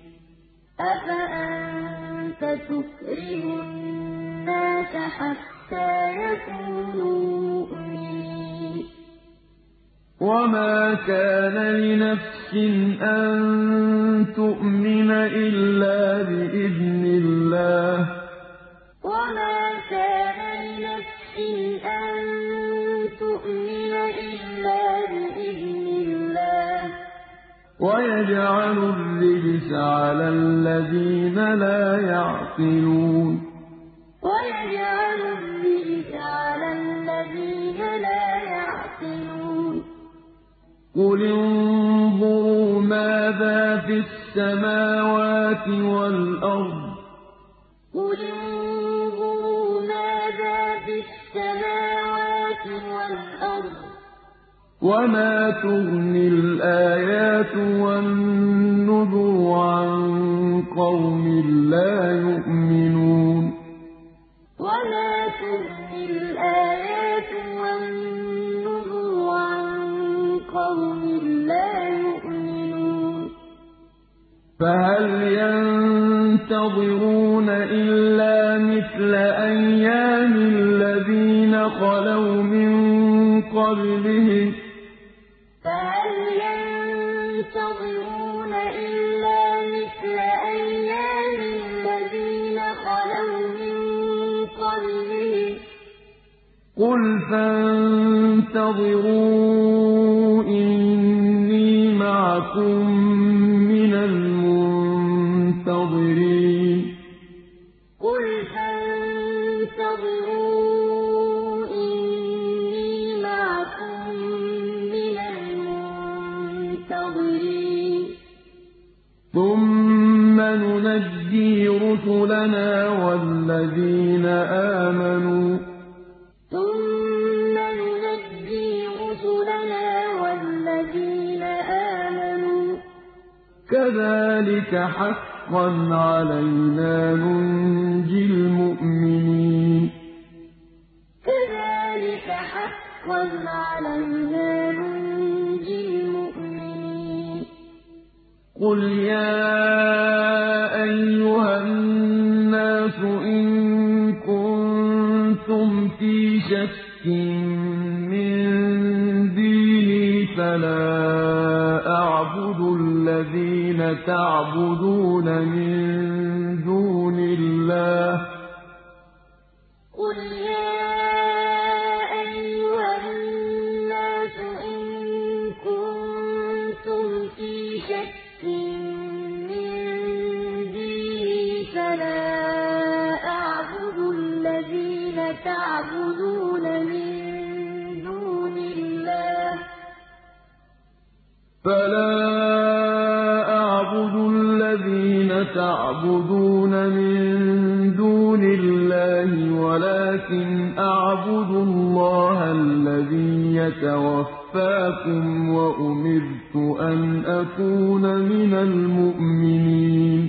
أَفَأَنتَ تُكْرِهُ النَّاسَ حَتَّىٰ يَكُونُوا مُؤْمِنِينَ وَمَا كَانَ لِنَفْسٍ أَن تُؤْمِنَ إِلَّا بِإِذْنِ اللَّهِ ۚ وَمَا كَانَ لِنَفْسٍ أَن تُؤْمِنَ إِلَّا بِإِذْنِ اللَّهِ ۚ وَيَجْعَلُ الرِّجْسَ عَلَى الَّذِينَ لَا يَعْقِلُونَ وَيَجْعَلُ الرِّجْسَ الرِّجْسَ عَلَى الَّذِينَ لَا يَعْقِلُونَ قُلِ انظُرُوا مَاذَا فِي السَّمَاوَاتِ وَالْأَرْضِ قُلِ انظُرُوا مَاذَا فِي السَّمَاوَاتِ وَالْأَرْضِ وَمَا تُغْنِي الْآيَاتُ وَالنُّذُرُ عَن قَوْمٍ لَّا يُؤْمِنُونَ وَمَا تُغْنِي الْآيَاتُ وَالنُّذُرُ عَن قَوْمٍ لَّا يُؤْمِنُونَ فَهَلْ يَنتَظِرُونَ إِلَّا مِثْلَ أَيَّامِ الَّذِينَ خَلَوْا مِن قَبْلِهِمْ ۚ فَهَلْ يَنتَظِرُونَ إِلَّا مِثْلَ أَيَّامِ الَّذِينَ خَلَوْا مِن قَبْلِهِمْ ۚ قُلْ فَانتَظِرُوا إِنِّي مَعَكُم مِّنَ الْمُنتَظِرِينَ قُلْ فَانتَظِرُوا إِنِّي مَعَكُم مِّنَ الْمُنتَظِرِينَ ثُمَّ نُنَجِّي رُسُلَنَا وَالَّذِينَ آمَنُوا ۚ ثُمَّ نُنَجِّي رُسُلَنَا وَالَّذِينَ آمَنُوا ۚ كَذَٰلِكَ حَقًّا عَلَيْنَا نُنجِي الْمُؤْمِنِينَ كَذَٰلِكَ حَقًّا عَلَيْنَا نُنجِي الْمُؤْمِنِينَ قُلْ يَا أَيُّهَا النَّاسُ إِن كُنتُمْ فِي شَكٍّ مِّن دِينِي فَلَا أَعْبُدُ الَّذِينَ تَعْبُدُونَ مِن دُونِ اللَّهِ ۚ قُلْ يَا أَيُّهَا النَّاسُ إِن كُنتُمْ فِي شَكٍّ مِّن دِينِي فَلَا أَعْبُدُ الَّذِينَ تَعْبُدُونَ مِن دُونِ اللَّهِ ۚ فَلَا أَعْبُدُ الَّذِينَ تَعْبُدُونَ مِن دُونِ اللَّهِ وَلَٰكِنْ أَعْبُدُ اللَّهَ الَّذِي يَتَوَفَّاكُمْ ۖ وَأُمِرْتُ أَنْ أَكُونَ مِنَ الْمُؤْمِنِينَ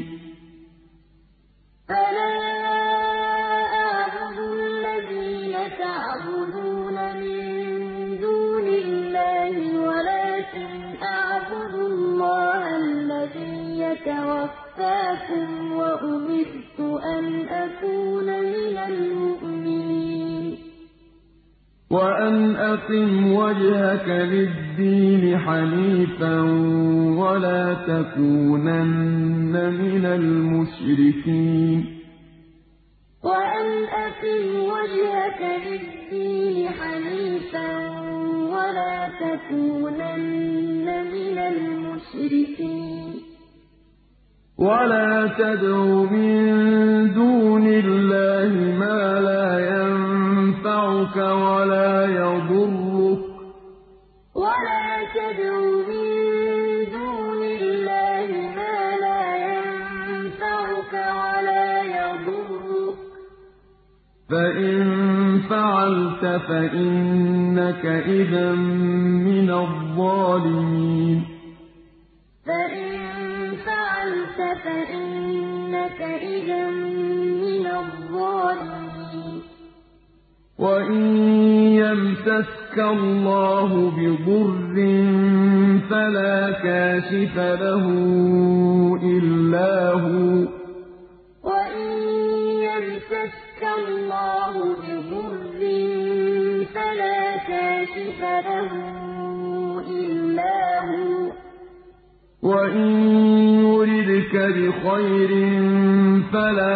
فَلَا أَعْبُدُ الَّذِينَ تَعْبُدُونَ مِن دُونِ اللَّهِ وَلَٰكِنْ أَعْبُدُ اللَّهَ الَّذِي يَتَوَفَّاكُمْ ۖ وَأُمِرْتُ أَنْ أَكُونَ مِنَ الْمُؤْمِنِينَ وَأَنْ أَقِمْ وَجْهَكَ لِلدِّينِ حَنِيفًا وَلَا تَكُونَنَّ مِنَ الْمُشْرِكِينَ وَأَنْ أَقِمْ وَجْهَكَ لِلدِّينِ حَنِيفًا وَلَا تَكُونَنَّ مِنَ الْمُشْرِكِينَ وَلَا تَدْعُ مِن دُونِ اللَّهِ مَا لَا يَنفَعُكَ وَلَا يَضُرُّكَ ۖ وَلَا تَدْعُ مِن دُونِ اللَّهِ مَا لَا يَنفَعُكَ وَلَا يَضُرُّكَ ۖ فَإِن فَعَلْتَ فَإِنَّكَ إِذًا مِّنَ الظَّالِمِينَ فَإِن فَعَلْتَ فَإِنَّكَ إِذًا مِّنَ الظَّالِمِينَ وَإِن يَمْسَسْكَ اللَّهُ بِضُرٍّ فَلَا كَاشِفَ لَهُ إِلَّا هُوَ ۖ وَإِن يَمْسَسْكَ اللَّهُ بِضُرٍّ فَلَا كَاشِفَ لَهُ إِلَّا هُوَ ۖ وَإِن يُرِدْكَ بِخَيْرٍ فَلَا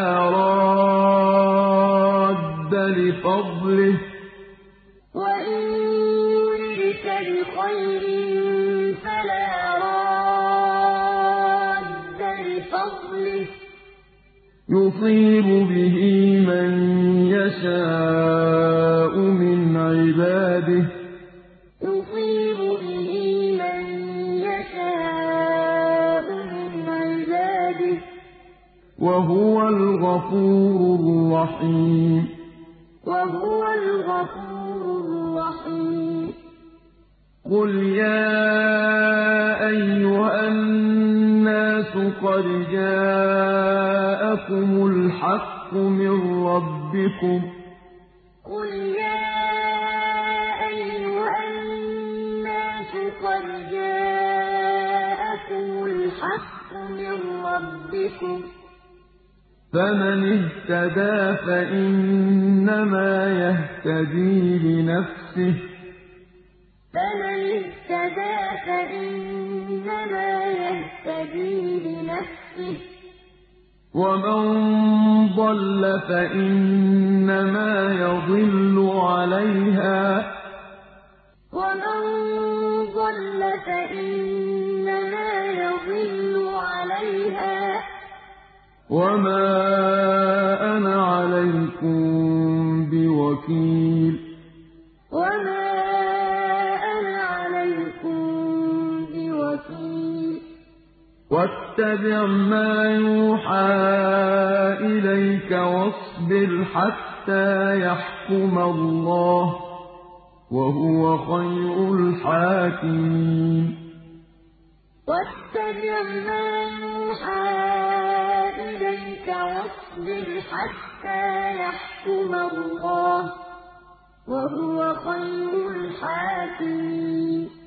رَادَّ لِفَضْلِهِ ۚ وَإِن يُرِدْكَ بِخَيْرٍ فَلَا رَادَّ لِفَضْلِهِ ۚ يُصِيبُ بِهِ مَن يَشَاءُ وهو الغفور الرحيم قل يا أيها الناس قد جاءكم الحق من ربكم قل يا أيها الناس قد جاءكم الحق من ربكم فمن اهتدى فإنما يهتدي لنفسه فمن اهتدى فإنما يهتدي لنفسه ومن ضل فإنما يضل عليها ومن ضل فإنما يضل عليها وما أنا عليكم بوكيل وما أنا عليكم بوكيل واتبع ما يوحى إليك واصبر حتى يحكم الله وهو خير الحاكمين واتبع ما يوحى إليك واصبر حتى يحكم الله وهو خير الحاكمين